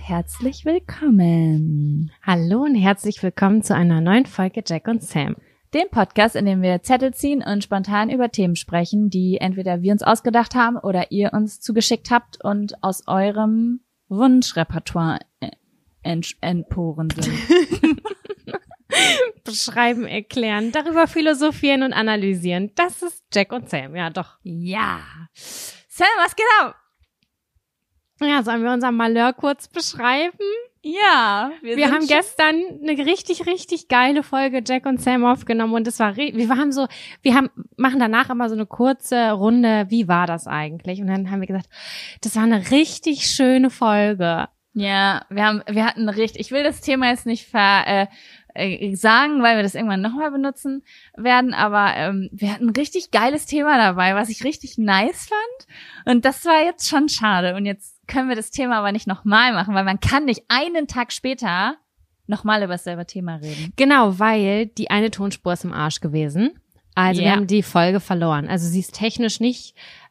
herzlich willkommen. Hallo und herzlich willkommen zu einer neuen Folge Jack und Sam. Dem Podcast, in dem wir Zettel ziehen und spontan über Themen sprechen, die entweder wir uns ausgedacht haben oder ihr uns zugeschickt habt und aus eurem Wunschrepertoire entporen sind. Beschreiben, erklären, darüber philosophieren und analysieren. Das ist Jack und Sam, ja doch. Ja. Sam, was geht ab? Ja, sollen wir unser Malheur kurz beschreiben? Ja. Wir haben gestern eine richtig geile Folge Jack und Sam aufgenommen und es war machen danach immer so eine kurze Runde, wie war das eigentlich? Und dann haben wir gesagt, das war eine richtig schöne Folge. Ja, wir hatten ich will das Thema jetzt nicht sagen, weil wir das irgendwann nochmal benutzen werden, aber wir hatten ein richtig geiles Thema dabei, was ich richtig nice fand und das war jetzt schon schade und jetzt können wir das Thema aber nicht nochmal machen, weil man kann nicht einen Tag später nochmal über dasselbe Thema reden. Genau, weil die eine Tonspur ist im Arsch gewesen, also wir haben die Folge verloren, also sie ist technisch nicht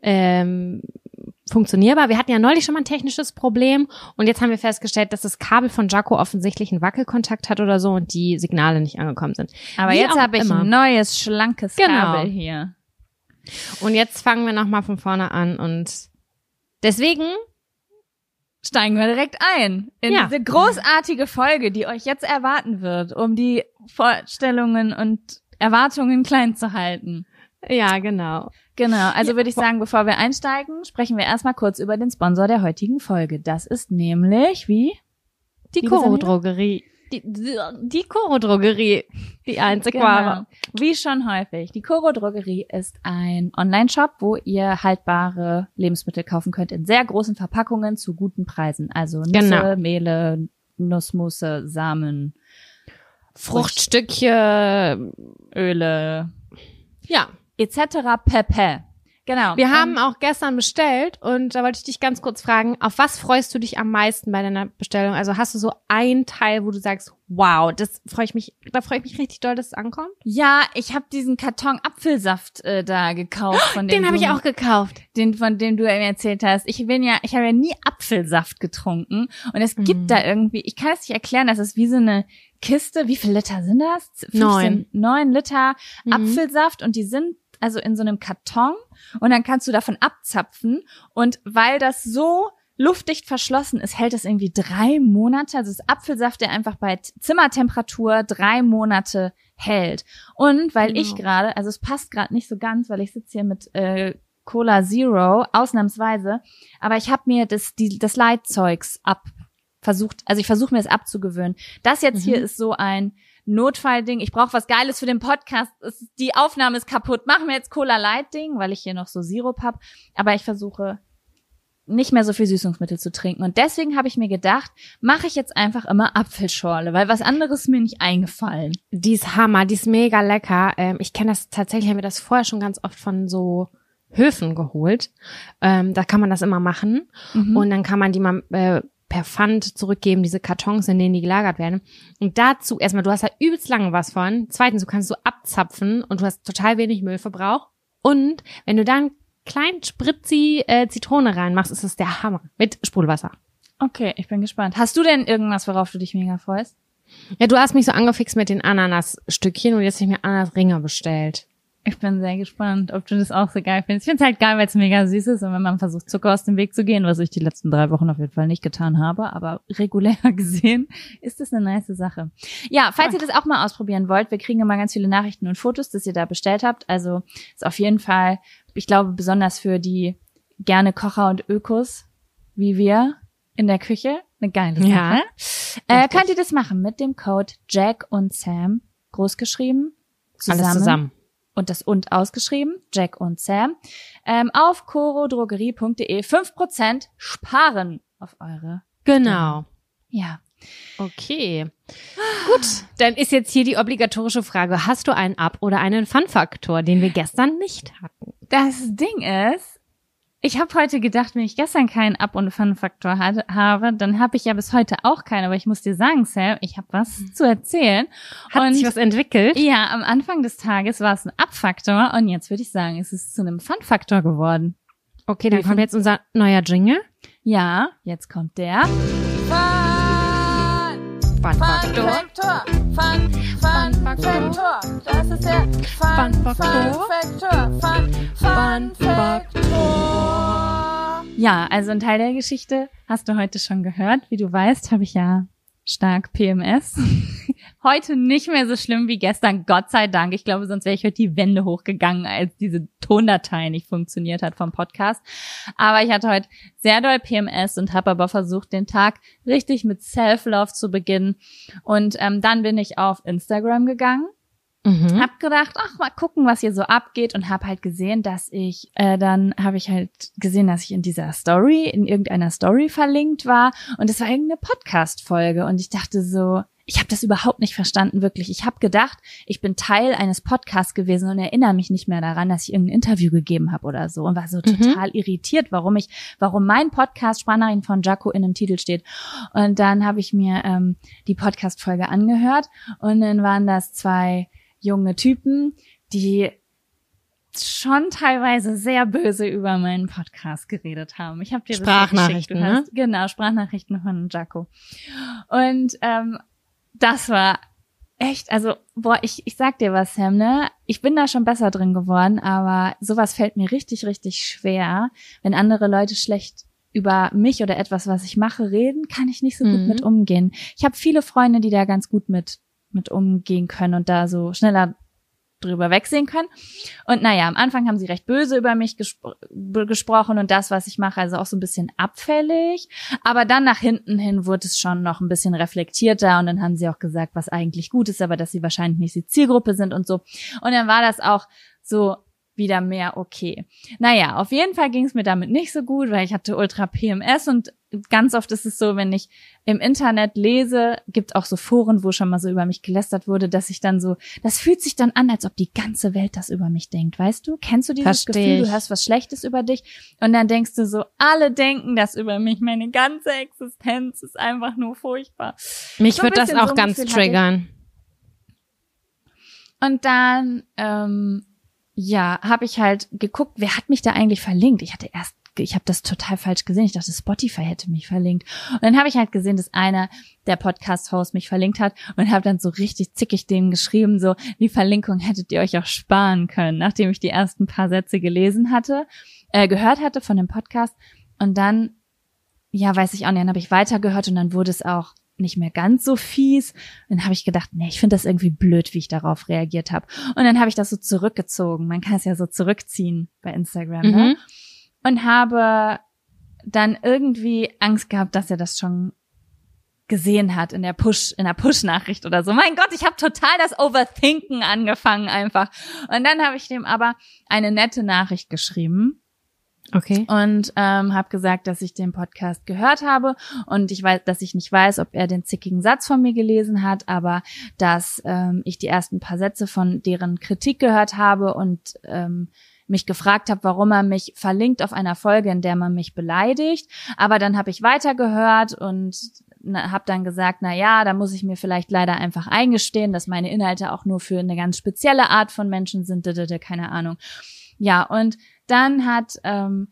funktionierbar. Wir hatten ja neulich schon mal ein technisches Problem und jetzt haben wir festgestellt, dass das Kabel von Jaco offensichtlich einen Wackelkontakt hat oder so und die Signale nicht angekommen sind. Aber jetzt habe ich ein neues, schlankes Kabel hier. Und jetzt fangen wir nochmal von vorne an und deswegen steigen wir direkt ein in diese großartige Folge, die euch jetzt erwarten wird, um die Vorstellungen und Erwartungen klein zu halten. Ja, genau. Genau, also würde ich sagen, bevor wir einsteigen, sprechen wir erstmal kurz über den Sponsor der heutigen Folge. Das ist nämlich, wie? Die Coro-Drogerie. Die Coro-Drogerie, die einzig wahre. Wie schon häufig. Die Coro-Drogerie ist ein Online-Shop, wo ihr haltbare Lebensmittel kaufen könnt in sehr großen Verpackungen zu guten Preisen. Also Nüsse, Mehle, Nussmusse, Samen, Fruchtstückchen, Öle. Ja. Etc. pp. Genau. Wir haben auch gestern bestellt und da wollte ich dich ganz kurz fragen, auf was freust du dich am meisten bei deiner Bestellung? Also hast du so ein Teil, wo du sagst, wow, da freue ich mich richtig doll, dass es ankommt? Ja, ich habe diesen Karton Apfelsaft da gekauft. Den habe ich auch gekauft. Von dem du mir erzählt hast. Ich habe ja nie Apfelsaft getrunken und es gibt da irgendwie, ich kann es nicht erklären, das ist wie so eine Kiste, wie viele Liter sind das? 9 Liter Apfelsaft und die sind also in so einem Karton und dann kannst du davon abzapfen und weil das so luftdicht verschlossen ist, hält es irgendwie 3 Monate, also das Apfelsaft, der einfach bei Zimmertemperatur 3 Monate hält und weil ich gerade, also es passt gerade nicht so ganz, weil ich sitze hier mit Cola Zero, ausnahmsweise, aber ich habe mir das Leitzeugs ich versuche mir das abzugewöhnen. Das jetzt hier ist so ein Notfallding. Ich brauche was Geiles für den Podcast. Die Aufnahme ist kaputt. Machen wir jetzt Cola Light Ding, weil ich hier noch so Sirup habe. Aber ich versuche nicht mehr so viel Süßungsmittel zu trinken. Und deswegen habe ich mir gedacht, mache ich jetzt einfach immer Apfelschorle, weil was anderes ist mir nicht eingefallen. Die ist Hammer, die ist mega lecker. Ich kenne das tatsächlich, haben wir das vorher schon ganz oft von so Höfen geholt. Da kann man das immer machen. Und dann kann man die mal per Pfand zurückgeben, diese Kartons, in denen die gelagert werden. Und dazu, erstmal, du hast da übelst lange was von. Zweitens, du kannst so abzapfen und du hast total wenig Müllverbrauch. Und wenn du dann kleinen Spritzi Zitrone reinmachst, ist es der Hammer. Mit Sprudelwasser. Okay, ich bin gespannt. Hast du denn irgendwas, worauf du dich mega freust? Ja, du hast mich so angefixt mit den Ananasstückchen und jetzt habe ich mir Ananasringe bestellt. Ich bin sehr gespannt, ob du das auch so geil findest. Ich finde es halt geil, weil es mega süß ist und wenn man versucht, Zucker aus dem Weg zu gehen, was ich die letzten 3 Wochen auf jeden Fall nicht getan habe, aber regulär gesehen ist das eine nice Sache. Ja, falls ihr das auch mal ausprobieren wollt, wir kriegen immer ganz viele Nachrichten und Fotos, dass ihr da bestellt habt. Also ist auf jeden Fall, ich glaube, besonders für die gerne Kocher und Ökos, wie wir in der Küche, eine geile Sache. Ja, könnt ihr das machen mit dem Code Jack und Sam, großgeschrieben, alles zusammen. Und das und ausgeschrieben, Jack und Sam, auf corodrogerie.de 5% sparen auf eure. Genau. Ja. Okay. Gut, dann ist jetzt hier die obligatorische Frage. Hast du einen Up- oder einen Fun-Faktor, den wir gestern nicht hatten? Das Ding ist, ich habe heute gedacht, wenn ich gestern keinen Up- und Fun-Faktor habe, dann habe ich ja bis heute auch keinen. Aber ich muss dir sagen, Sam, ich habe was zu erzählen. Hat sich was entwickelt? Ja, am Anfang des Tages war es ein Up-Faktor und jetzt würde ich sagen, es ist zu einem Fun-Faktor geworden. Okay, dann kommt jetzt unser neuer Jingle. Ja, jetzt kommt der Fun Fun-Faktor. Fun-Faktor. Das ist der Fun-Faktor. Fun-Faktor. Ja, also ein Teil der Geschichte hast du heute schon gehört. Wie du weißt, habe ich ja stark PMS. Heute nicht mehr so schlimm wie gestern, Gott sei Dank. Ich glaube, sonst wäre ich heute die Wände hochgegangen, als diese Tondatei nicht funktioniert hat vom Podcast. Aber ich hatte heute sehr doll PMS und habe aber versucht, den Tag richtig mit Self-Love zu beginnen. Und dann bin ich auf Instagram gegangen. Hab gedacht, ach, mal gucken, was hier so abgeht, und hab halt gesehen, dass ich, dann habe ich halt gesehen, dass ich in irgendeiner Story verlinkt war, und es war irgendeine Podcast-Folge, und ich dachte so, ich habe das überhaupt nicht verstanden, wirklich. Ich habe gedacht, ich bin Teil eines Podcasts gewesen und erinnere mich nicht mehr daran, dass ich irgendein Interview gegeben habe oder so, und war so total irritiert, warum mein Podcast Sprachnachrichten von Jaco in dem Titel steht. Und dann habe ich mir die Podcast-Folge angehört, und dann waren das 2 junge Typen, die schon teilweise sehr böse über meinen Podcast geredet haben. Ich habe dir das Sprachnachrichten, ne? Genau, Sprachnachrichten von Jaco. Und das war echt, also, ich sag dir was, Sam, ne? Ich bin da schon besser drin geworden, aber sowas fällt mir richtig, richtig schwer. Wenn andere Leute schlecht über mich oder etwas, was ich mache, reden, kann ich nicht so gut mit umgehen. Ich habe viele Freunde, die da ganz gut mit umgehen können und da so schneller drüber wegsehen können. Und naja, am Anfang haben sie recht böse über mich gesprochen und das, was ich mache, also auch so ein bisschen abfällig. Aber dann nach hinten hin wurde es schon noch ein bisschen reflektierter, und dann haben sie auch gesagt, was eigentlich gut ist, aber dass sie wahrscheinlich nicht die Zielgruppe sind und so. Und dann war das auch so wieder mehr okay. Naja, auf jeden Fall ging es mir damit nicht so gut, weil ich hatte ultra PMS, und ganz oft ist es so, wenn ich im Internet lese, gibt auch so Foren, wo schon mal so über mich gelästert wurde, dass ich dann so, das fühlt sich dann an, als ob die ganze Welt das über mich denkt, weißt du? Kennst du dieses Gefühl, du hörst was Schlechtes über dich und dann denkst du so, alle denken das über mich, meine ganze Existenz ist einfach nur furchtbar. Mich wird das auch ganz triggern. Und dann, habe ich halt geguckt, wer hat mich da eigentlich verlinkt? Ich habe das total falsch gesehen. Ich dachte, Spotify hätte mich verlinkt. Und dann habe ich halt gesehen, dass einer der Podcast-Hosts mich verlinkt hat, und habe dann so richtig zickig denen geschrieben, so, die Verlinkung hättet ihr euch auch sparen können, nachdem ich die ersten paar Sätze gehört hatte von dem Podcast. Und dann, weiß ich auch nicht, dann habe ich weitergehört, und dann wurde es auch nicht mehr ganz so fies. Und dann habe ich gedacht, nee, ich finde das irgendwie blöd, wie ich darauf reagiert habe. Und dann habe ich das so zurückgezogen. Man kann es ja so zurückziehen bei Instagram, ne? Und habe dann irgendwie Angst gehabt, dass er das schon gesehen hat in der Push-Nachricht oder so. Mein Gott, ich habe total das Overthinken angefangen einfach. Und dann habe ich dem aber eine nette Nachricht geschrieben. Okay. Und habe gesagt, dass ich den Podcast gehört habe, und ich weiß, dass ich nicht weiß, ob er den zickigen Satz von mir gelesen hat, aber dass ich die ersten paar Sätze von deren Kritik gehört habe und mich gefragt habe, warum er mich verlinkt auf einer Folge, in der man mich beleidigt. Aber dann habe ich weitergehört und habe dann gesagt, da muss ich mir vielleicht leider einfach eingestehen, dass meine Inhalte auch nur für eine ganz spezielle Art von Menschen sind, keine Ahnung. Ja, und dann hat dann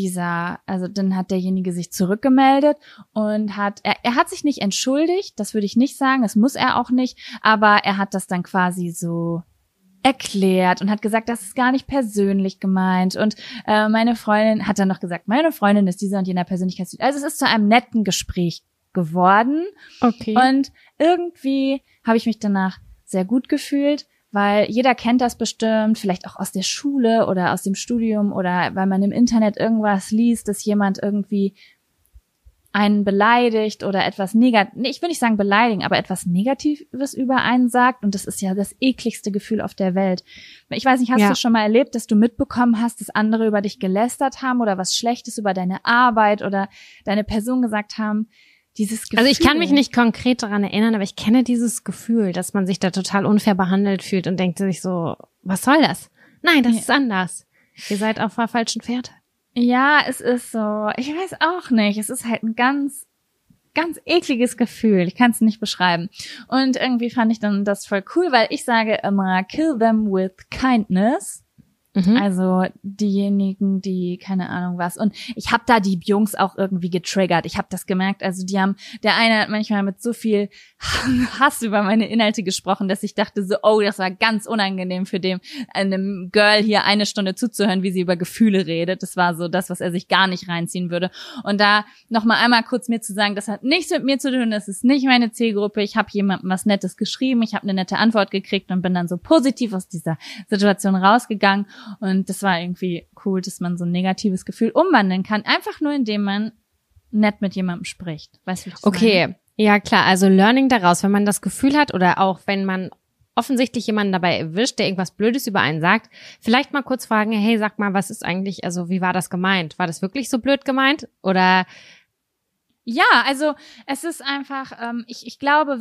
hat derjenige sich zurückgemeldet und er hat sich nicht entschuldigt, das würde ich nicht sagen, das muss er auch nicht, aber er hat das dann quasi so erklärt und hat gesagt, das ist gar nicht persönlich gemeint, und meine Freundin hat dann noch gesagt, meine Freundin ist dieser und jener Persönlichkeitstyp. Also es ist zu einem netten Gespräch geworden. Okay. Und irgendwie habe ich mich danach sehr gut gefühlt, weil jeder kennt das bestimmt, vielleicht auch aus der Schule oder aus dem Studium oder weil man im Internet irgendwas liest, dass jemand irgendwie einen beleidigt oder etwas ich will nicht sagen beleidigen, aber etwas Negatives über einen sagt, und das ist ja das ekligste Gefühl auf der Welt. Ich weiß nicht, hast du schon mal erlebt, dass du mitbekommen hast, dass andere über dich gelästert haben oder was Schlechtes über deine Arbeit oder deine Person gesagt haben? Dieses Gefühl. Also ich kann mich nicht konkret daran erinnern, aber ich kenne dieses Gefühl, dass man sich da total unfair behandelt fühlt und denkt sich so, was soll das? Nein, das ist anders. Ihr seid auf der falschen Fährte. Ja, es ist so. Ich weiß auch nicht. Es ist halt ein ganz, ganz ekliges Gefühl. Ich kann es nicht beschreiben. Und irgendwie fand ich dann das voll cool, weil ich sage immer, kill them with kindness. Also diejenigen, die keine Ahnung was. Und ich habe da die Jungs auch irgendwie getriggert. Ich habe das gemerkt. Also der eine hat manchmal mit so viel Hass über meine Inhalte gesprochen, dass ich dachte so, oh, das war ganz unangenehm für einem Girl hier 1 Stunde zuzuhören, wie sie über Gefühle redet. Das war so das, was er sich gar nicht reinziehen würde. Und da nochmal einmal kurz mir zu sagen, das hat nichts mit mir zu tun, das ist nicht meine Zielgruppe. Ich habe jemandem was Nettes geschrieben, ich habe eine nette Antwort gekriegt und bin dann so positiv aus dieser Situation rausgegangen. Und das war irgendwie cool, dass man so ein negatives Gefühl umwandeln kann, einfach nur indem man nett mit jemandem spricht. Weißt du, wie ich das meine? Ja klar, also Learning daraus, wenn man das Gefühl hat oder auch wenn man offensichtlich jemanden dabei erwischt, der irgendwas Blödes über einen sagt, vielleicht mal kurz fragen, hey, sag mal, was ist eigentlich, also wie war das gemeint? War das wirklich so blöd gemeint? Oder? Ja, also es ist einfach, ich glaube,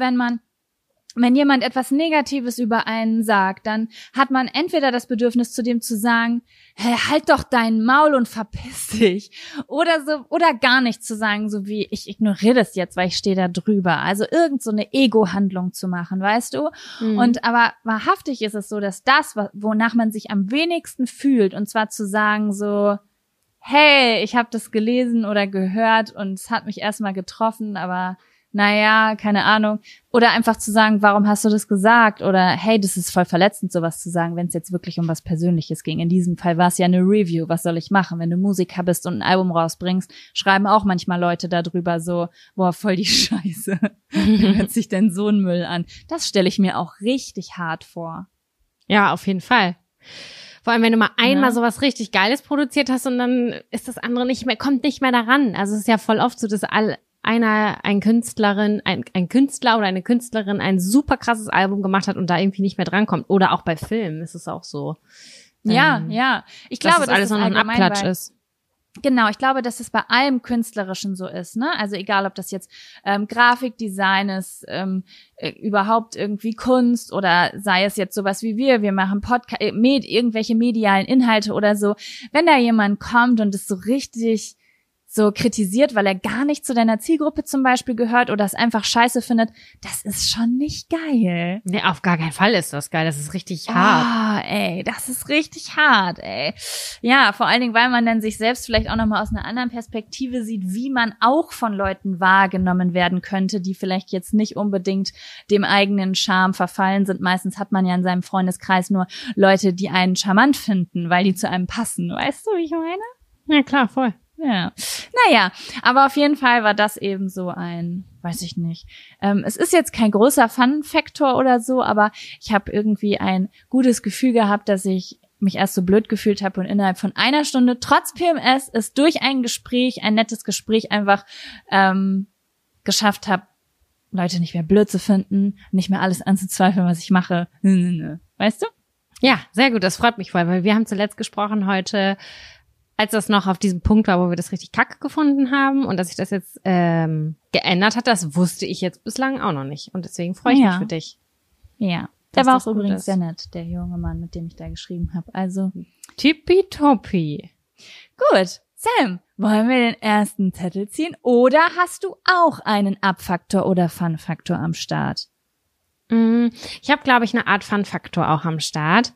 wenn jemand etwas Negatives über einen sagt, dann hat man entweder das Bedürfnis, zu dem zu sagen, hey, halt doch dein Maul und verpiss dich. Oder gar nichts zu sagen, so wie, ich ignoriere das jetzt, weil ich stehe da drüber. Also irgend so eine Ego-Handlung zu machen, weißt du? Und aber wahrhaftig ist es so, dass das, wonach man sich am wenigsten fühlt, und zwar zu sagen so, hey, ich habe das gelesen oder gehört und es hat mich erstmal getroffen, aber naja, keine Ahnung. Oder einfach zu sagen, warum hast du das gesagt? Oder hey, das ist voll verletzend, sowas zu sagen, wenn es jetzt wirklich um was Persönliches ging. In diesem Fall war es ja eine Review. Was soll ich machen? Wenn du Musiker bist und ein Album rausbringst, schreiben auch manchmal Leute darüber so, boah, voll die Scheiße. Wie hört sich denn so ein Müll an? Das stelle ich mir auch richtig hart vor. Ja, auf jeden Fall. Vor allem, wenn du mal einmal sowas richtig Geiles produziert hast und dann ist das andere kommt nicht mehr daran. Also es ist ja voll oft so, dass ein Künstler oder eine Künstlerin ein super krasses Album gemacht hat und da irgendwie nicht mehr drankommt. Oder auch bei Filmen ist es auch so. Ja. Ich glaube, dass alles noch ein Abklatsch ist. Genau, ich glaube, dass es bei allem Künstlerischen so ist, ne? Also egal, ob das jetzt Grafikdesign ist, überhaupt irgendwie Kunst oder sei es jetzt sowas wie wir machen irgendwelche medialen Inhalte oder so. Wenn da jemand kommt und es so richtig so kritisiert, weil er gar nicht zu deiner Zielgruppe zum Beispiel gehört oder es einfach scheiße findet, das ist schon nicht geil. Nee, auf gar keinen Fall ist das geil. Das ist richtig hart. Das ist richtig hart, ey. Ja, vor allen Dingen, weil man dann sich selbst vielleicht auch nochmal aus einer anderen Perspektive sieht, wie man auch von Leuten wahrgenommen werden könnte, die vielleicht jetzt nicht unbedingt dem eigenen Charme verfallen sind. Meistens hat man ja in seinem Freundeskreis nur Leute, die einen charmant finden, weil die zu einem passen. Weißt du, wie ich meine? Ja, klar, voll. Ja, naja, aber auf jeden Fall war das eben so weiß ich nicht. Es ist jetzt kein großer Fun-Faktor oder so, aber ich habe irgendwie ein gutes Gefühl gehabt, dass ich mich erst so blöd gefühlt habe und innerhalb von 1 Stunde, trotz PMS, es durch ein nettes Gespräch einfach geschafft habe, Leute nicht mehr blöd zu finden, nicht mehr alles anzuzweifeln, was ich mache. Weißt du? Ja, sehr gut, das freut mich voll, weil wir haben zuletzt gesprochen heute, als das noch auf diesem Punkt war, wo wir das richtig kacke gefunden haben und dass sich das jetzt geändert hat, das wusste ich jetzt bislang auch noch nicht. Und deswegen freue ich mich für dich. Ja, der war auch übrigens sehr nett, der junge Mann, mit dem ich da geschrieben habe. Also tippitoppi. Gut, Sam, wollen wir den ersten Zettel ziehen? Oder hast du auch einen Abfaktor oder Fun-Faktor am Start? Ich habe, glaube ich, eine Art Fun-Faktor auch am Start.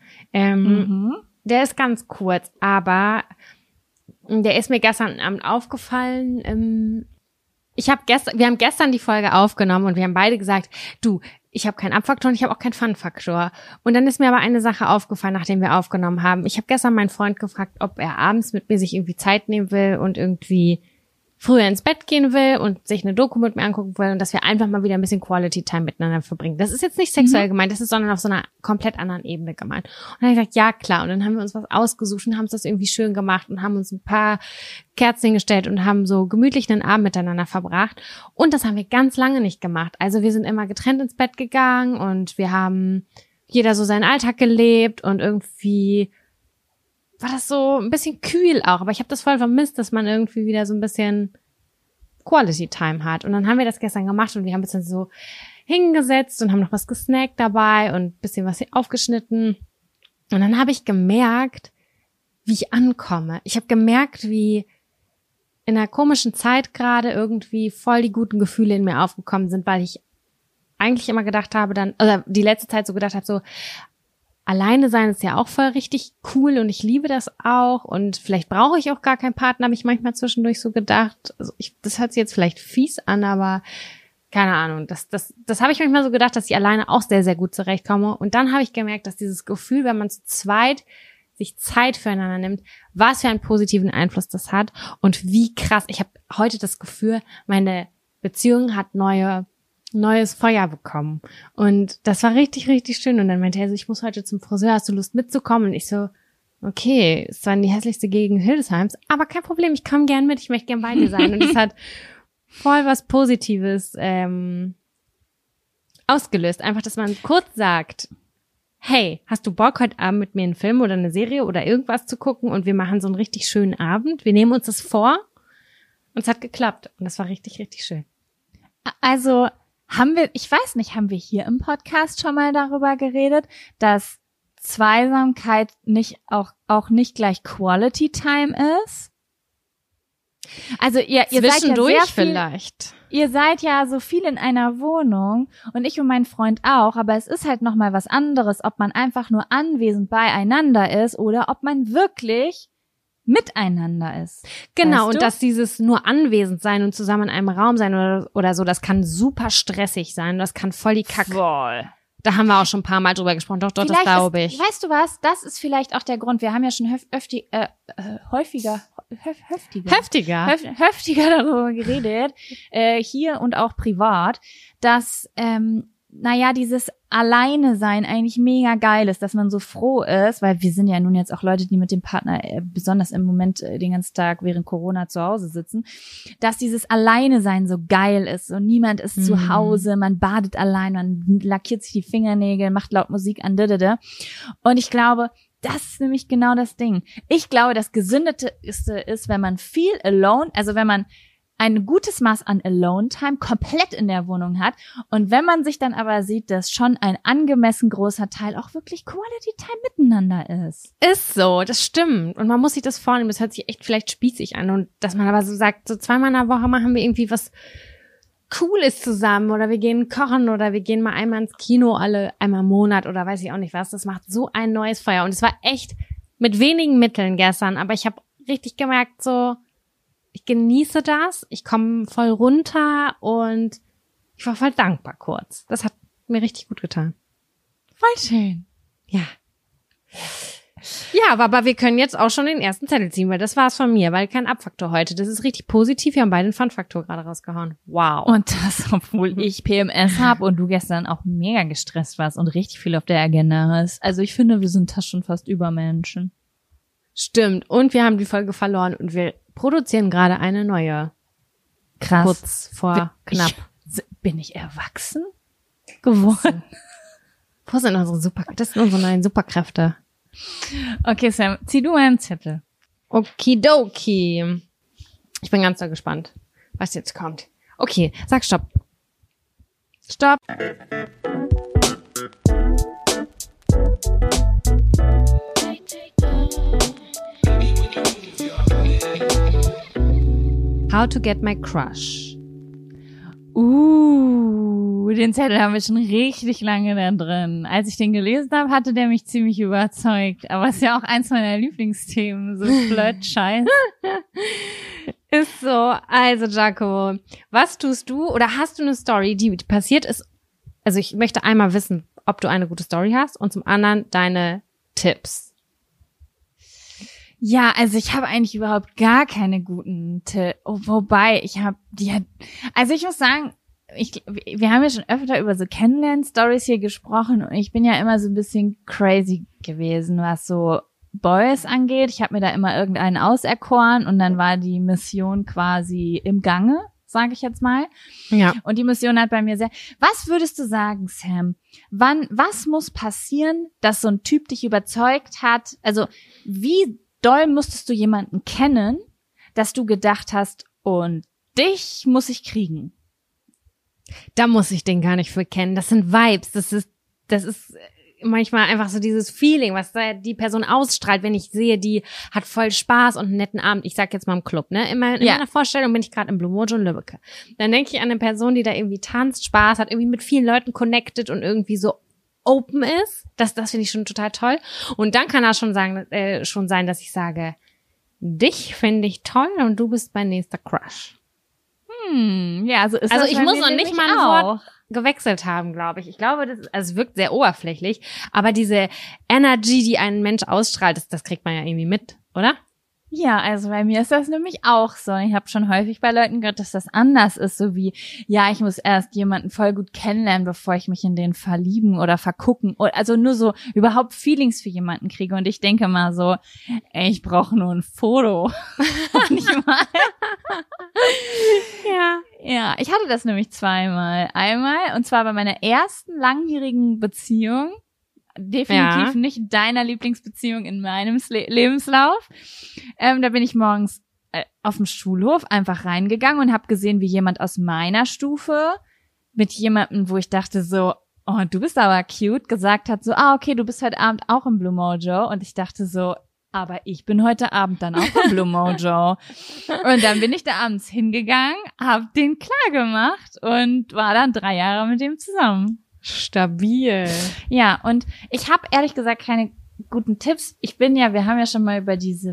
Der ist ganz kurz, aber der ist mir gestern Abend aufgefallen. Wir haben gestern die Folge aufgenommen und wir haben beide gesagt, du, ich habe keinen Abfaktor und ich habe auch keinen Fun-Faktor. Und dann ist mir aber eine Sache aufgefallen, nachdem wir aufgenommen haben. Ich habe gestern meinen Freund gefragt, ob er abends mit mir sich irgendwie Zeit nehmen will und irgendwie früher ins Bett gehen will und sich eine Doku mit mir angucken will und dass wir einfach mal wieder ein bisschen Quality Time miteinander verbringen. Das ist jetzt nicht sexuell gemeint, das ist sondern auf so einer komplett anderen Ebene gemeint. Und dann habe ich gesagt, ja klar. Und dann haben wir uns was ausgesucht und haben uns das irgendwie schön gemacht und haben uns ein paar Kerzen gestellt und haben so gemütlich einen Abend miteinander verbracht. Und das haben wir ganz lange nicht gemacht. Also wir sind immer getrennt ins Bett gegangen und wir haben jeder so seinen Alltag gelebt und irgendwie war das so ein bisschen kühl auch, aber ich habe das voll vermisst, dass man irgendwie wieder so ein bisschen Quality Time hat. Und dann haben wir das gestern gemacht und wir haben uns dann so hingesetzt und haben noch was gesnackt dabei und ein bisschen was aufgeschnitten. Und dann habe ich gemerkt, wie ich ankomme. Ich habe gemerkt, wie in einer komischen Zeit gerade irgendwie voll die guten Gefühle in mir aufgekommen sind, weil ich eigentlich immer gedacht habe oder die letzte Zeit so gedacht habe, so, alleine sein ist ja auch voll richtig cool und ich liebe das auch und vielleicht brauche ich auch gar keinen Partner, habe ich manchmal zwischendurch so gedacht. Also das hört sich jetzt vielleicht fies an, aber keine Ahnung, das habe ich manchmal so gedacht, dass ich alleine auch sehr, sehr gut zurechtkomme. Und dann habe ich gemerkt, dass dieses Gefühl, wenn man zu zweit sich Zeit füreinander nimmt, was für einen positiven Einfluss das hat und wie krass. Ich habe heute das Gefühl, meine Beziehung hat neues Feuer bekommen. Und das war richtig, richtig schön. Und dann meinte er so, ich muss heute zum Friseur, hast du Lust mitzukommen? Und ich so, okay, ist zwar die hässlichste Gegend Hildesheims, aber kein Problem, ich komme gern mit, ich möchte gern bei dir sein. Und es hat voll was Positives ausgelöst. Einfach, dass man kurz sagt, hey, hast du Bock, heute Abend mit mir einen Film oder eine Serie oder irgendwas zu gucken und wir machen so einen richtig schönen Abend. Wir nehmen uns das vor und es hat geklappt. Und das war richtig, richtig schön. Also haben wir hier im Podcast schon mal darüber geredet, dass Zweisamkeit auch nicht gleich Quality Time ist? Also ihr seid ja sehr viel, vielleicht. Ihr seid ja so viel in einer Wohnung und ich und mein Freund auch, aber es ist halt nochmal was anderes, ob man einfach nur anwesend beieinander ist oder ob man wirklich miteinander ist. Genau, weißt du? Und dass dieses nur anwesend sein und zusammen in einem Raum sein oder so, das kann super stressig sein, das kann voll die Kacke. Voll. Da haben wir auch schon ein paar Mal drüber gesprochen. Doch, das glaube ich. Weißt du was? Das ist vielleicht auch der Grund. Wir haben ja schon heftiger darüber geredet, hier und auch privat, dass, dieses Alleine-Sein eigentlich mega geil ist, dass man so froh ist, weil wir sind ja nun jetzt auch Leute, die mit dem Partner besonders im Moment den ganzen Tag während Corona zu Hause sitzen, dass dieses Alleine-Sein so geil ist und niemand ist zu Hause, man badet allein, man lackiert sich die Fingernägel, macht laut Musik an, und ich glaube, das ist nämlich genau das Ding. Ich glaube, das Gesündeste ist, wenn man viel alone, also wenn man ein gutes Maß an Alone-Time komplett in der Wohnung hat und wenn man sich dann aber sieht, dass schon ein angemessen großer Teil auch wirklich Quality-Time miteinander ist. Ist so, das stimmt. Und man muss sich das vornehmen, das hört sich echt vielleicht spießig an und dass man aber so sagt, so 2-mal in der Woche machen wir irgendwie was Cooles zusammen oder wir gehen kochen oder wir gehen mal einmal ins Kino einmal im Monat oder weiß ich auch nicht was. Das macht so ein neues Feuer und es war echt mit wenigen Mitteln gestern, aber ich habe richtig gemerkt so, ich genieße das, ich komme voll runter und ich war voll dankbar kurz. Das hat mir richtig gut getan. Voll schön. Ja. Ja, aber wir können jetzt auch schon den ersten Zettel ziehen, weil das war's von mir, weil kein Abfaktor heute. Das ist richtig positiv. Wir haben beide einen Fun-Faktor gerade rausgehauen. Wow. Und das, obwohl ich PMS habe und du gestern auch mega gestresst warst und richtig viel auf der Agenda hast. Also ich finde, wir sind da schon fast Übermenschen. Stimmt. Und wir haben die Folge verloren und wir produzieren gerade eine neue. Krass. Kurz vor knapp. Bin ich erwachsen geworden? Das sind unsere neuen Superkräfte. Okay, Sam, zieh du einen Zettel. Okidoki. Ich bin ganz doll gespannt, was jetzt kommt. Okay, sag Stopp. Stopp. How to get my crush. Den Zettel haben wir schon richtig lange da drin. Als ich den gelesen habe, hatte der mich ziemlich überzeugt. Aber es ist ja auch eins meiner Lieblingsthemen, so Flirt-Scheiß. Ist so. Also, Jaco, was tust du oder hast du eine Story, die passiert ist? Also, ich möchte einmal wissen, ob du eine gute Story hast und zum anderen deine Tipps. Ja, also ich habe eigentlich überhaupt gar keine guten Tipps. Wobei, ich muss sagen, wir haben ja schon öfter über so Kennenlern-Stories hier gesprochen und ich bin ja immer so ein bisschen crazy gewesen, was so Boys angeht. Ich habe mir da immer irgendeinen auserkoren und dann war die Mission quasi im Gange, sage ich jetzt mal. Ja. Und die Mission hat bei mir Was würdest du sagen, Sam? Was muss passieren, dass so ein Typ dich überzeugt hat? Also wie doll musstest du jemanden kennen, dass du gedacht hast, und dich muss ich kriegen? Da muss ich den gar nicht für kennen. Das sind Vibes. Das ist manchmal einfach so dieses Feeling, was da die Person ausstrahlt, wenn ich sehe, die hat voll Spaß und einen netten Abend. Ich sag jetzt mal im Club, ne? In meiner Vorstellung bin ich gerade im Blue Mojo in Lübbecke. Dann denke ich an eine Person, die da irgendwie tanzt, Spaß hat, irgendwie mit vielen Leuten connected und irgendwie so open ist. Das finde ich schon total toll. Und dann kann das schon sein, dass ich sage, dich finde ich toll und du bist mein nächster Crush. Ja, so ist also das ich muss noch nicht mal ein Wort gewechselt haben, glaube ich. Ich glaube, es wirkt sehr oberflächlich, aber diese Energy, die ein Mensch ausstrahlt, das kriegt man ja irgendwie mit, oder? Ja, also bei mir ist das nämlich auch so. Ich habe schon häufig bei Leuten gehört, dass das anders ist, so wie, ja, ich muss erst jemanden voll gut kennenlernen, bevor ich mich in den verlieben oder vergucken, also nur so überhaupt Feelings für jemanden kriege. Und ich denke mal so, ey, ich brauche nur ein Foto. Nicht mal. Ja, ich hatte das nämlich zweimal. Einmal, und zwar bei meiner ersten langjährigen Beziehung. Definitiv nicht deiner Lieblingsbeziehung in meinem Lebenslauf. Da bin ich morgens auf dem Schulhof einfach reingegangen und habe gesehen, wie jemand aus meiner Stufe mit jemandem, wo ich dachte so, oh, du bist aber cute, gesagt hat so, okay, du bist heute Abend auch im Blue Mojo. Und ich dachte so, aber ich bin heute Abend dann auch im Blue Mojo. Und dann bin ich da abends hingegangen, hab den klar gemacht und war dann 3 Jahre mit dem zusammen. Stabil. Ja, und ich habe ehrlich gesagt keine guten Tipps. Wir haben ja schon mal über diese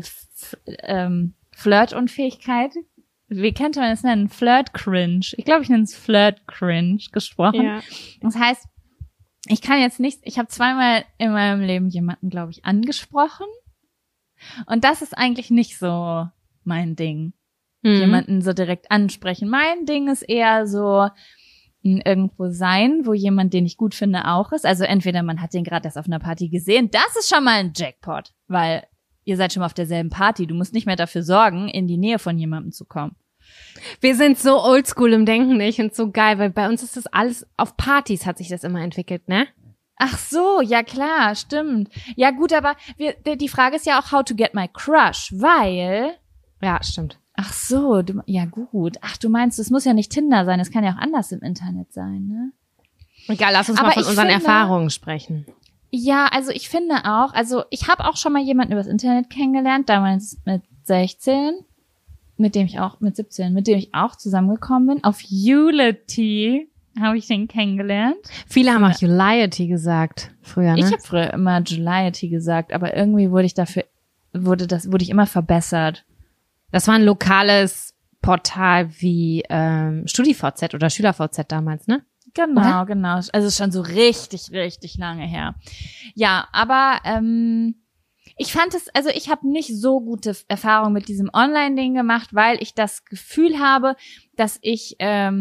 Flirt-Unfähigkeit, wie könnte man es nennen? Flirt-Cringe. Ich glaube, ich nenne es Flirt-Cringe gesprochen. Ja. Das heißt, ich habe zweimal in meinem Leben jemanden, glaube ich, angesprochen. Und das ist eigentlich nicht so mein Ding. Jemanden so direkt ansprechen. Mein Ding ist eher so irgendwo sein, wo jemand, den ich gut finde, auch ist. Also entweder man hat den gerade erst auf einer Party gesehen. Das ist schon mal ein Jackpot, weil ihr seid schon mal auf derselben Party. Du musst nicht mehr dafür sorgen, in die Nähe von jemandem zu kommen. Wir sind so oldschool im Denken, ich finde es so geil, weil bei uns ist das alles, auf Partys hat sich das immer entwickelt, ne? Ach so, ja klar, stimmt. Ja gut, aber die Frage ist ja auch, how to get my crush, weil... Ja, stimmt. Ach so, ja gut. Ach, du meinst, es muss ja nicht Tinder sein, es kann ja auch anders im Internet sein, ne? Egal, lass uns mal von unseren Erfahrungen sprechen. Ja, also ich finde auch, ich habe auch schon mal jemanden übers Internet kennengelernt, damals mit 16, mit dem ich auch zusammengekommen bin. Auf Ulity habe ich den kennengelernt. Viele haben auch Juliety gesagt früher, ne? Ich habe früher immer Juliety gesagt, aber irgendwie wurde ich immer verbessert. Das war ein lokales Portal wie StudiVZ oder SchülerVZ damals, ne? Genau, genau. Also schon so richtig, richtig lange her. Ja, aber ich habe nicht so gute Erfahrungen mit diesem Online-Ding gemacht, weil ich das Gefühl habe, dass ich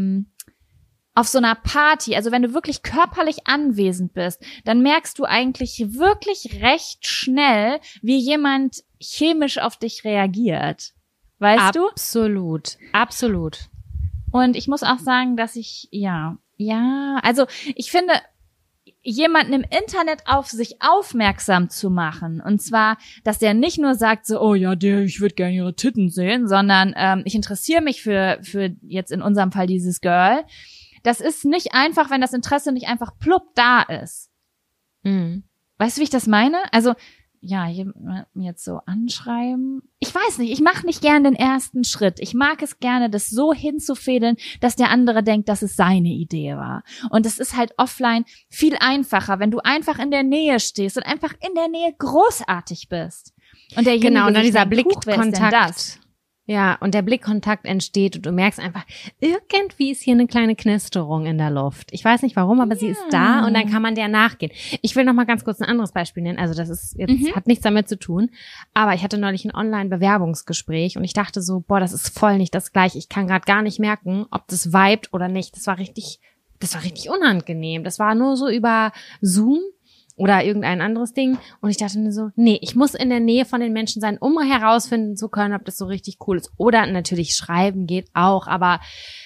auf so einer Party, also wenn du wirklich körperlich anwesend bist, dann merkst du eigentlich wirklich recht schnell, wie jemand chemisch auf dich reagiert. Weißt du? Absolut, absolut. Und ich muss auch sagen, dass ich, also ich finde, jemanden im Internet auf sich aufmerksam zu machen, und zwar, dass der nicht nur sagt so, oh ja, ich würde gerne ihre Titten sehen, sondern ich interessiere mich für jetzt in unserem Fall dieses Girl. Das ist nicht einfach, wenn das Interesse nicht einfach plupp da ist. Mhm. Weißt du, wie ich das meine? Also, ja, jetzt so anschreiben. Ich weiß nicht, ich mache nicht gern den ersten Schritt. Ich mag es gerne, das so hinzufädeln, dass der andere denkt, dass es seine Idee war. Und es ist halt offline viel einfacher, wenn du einfach in der Nähe stehst und einfach in der Nähe großartig bist. Und und dann dieser Blickkontakt. Ja, und der Blickkontakt entsteht und du merkst einfach, irgendwie ist hier eine kleine Knisterung in der Luft. Ich weiß nicht warum, aber sie ist da und dann kann man der nachgehen. Ich will noch mal ganz kurz ein anderes Beispiel nennen. Also das ist jetzt hat nichts damit zu tun, aber ich hatte neulich ein Online-Bewerbungsgespräch und ich dachte so, das ist voll nicht das Gleiche. Ich kann gerade gar nicht merken, ob das vibet oder nicht. Das war richtig unangenehm. Das war nur so über Zoom oder irgendein anderes Ding. Und ich dachte mir so, nee, ich muss in der Nähe von den Menschen sein, um herausfinden zu können, ob das so richtig cool ist. Oder natürlich schreiben geht auch, aber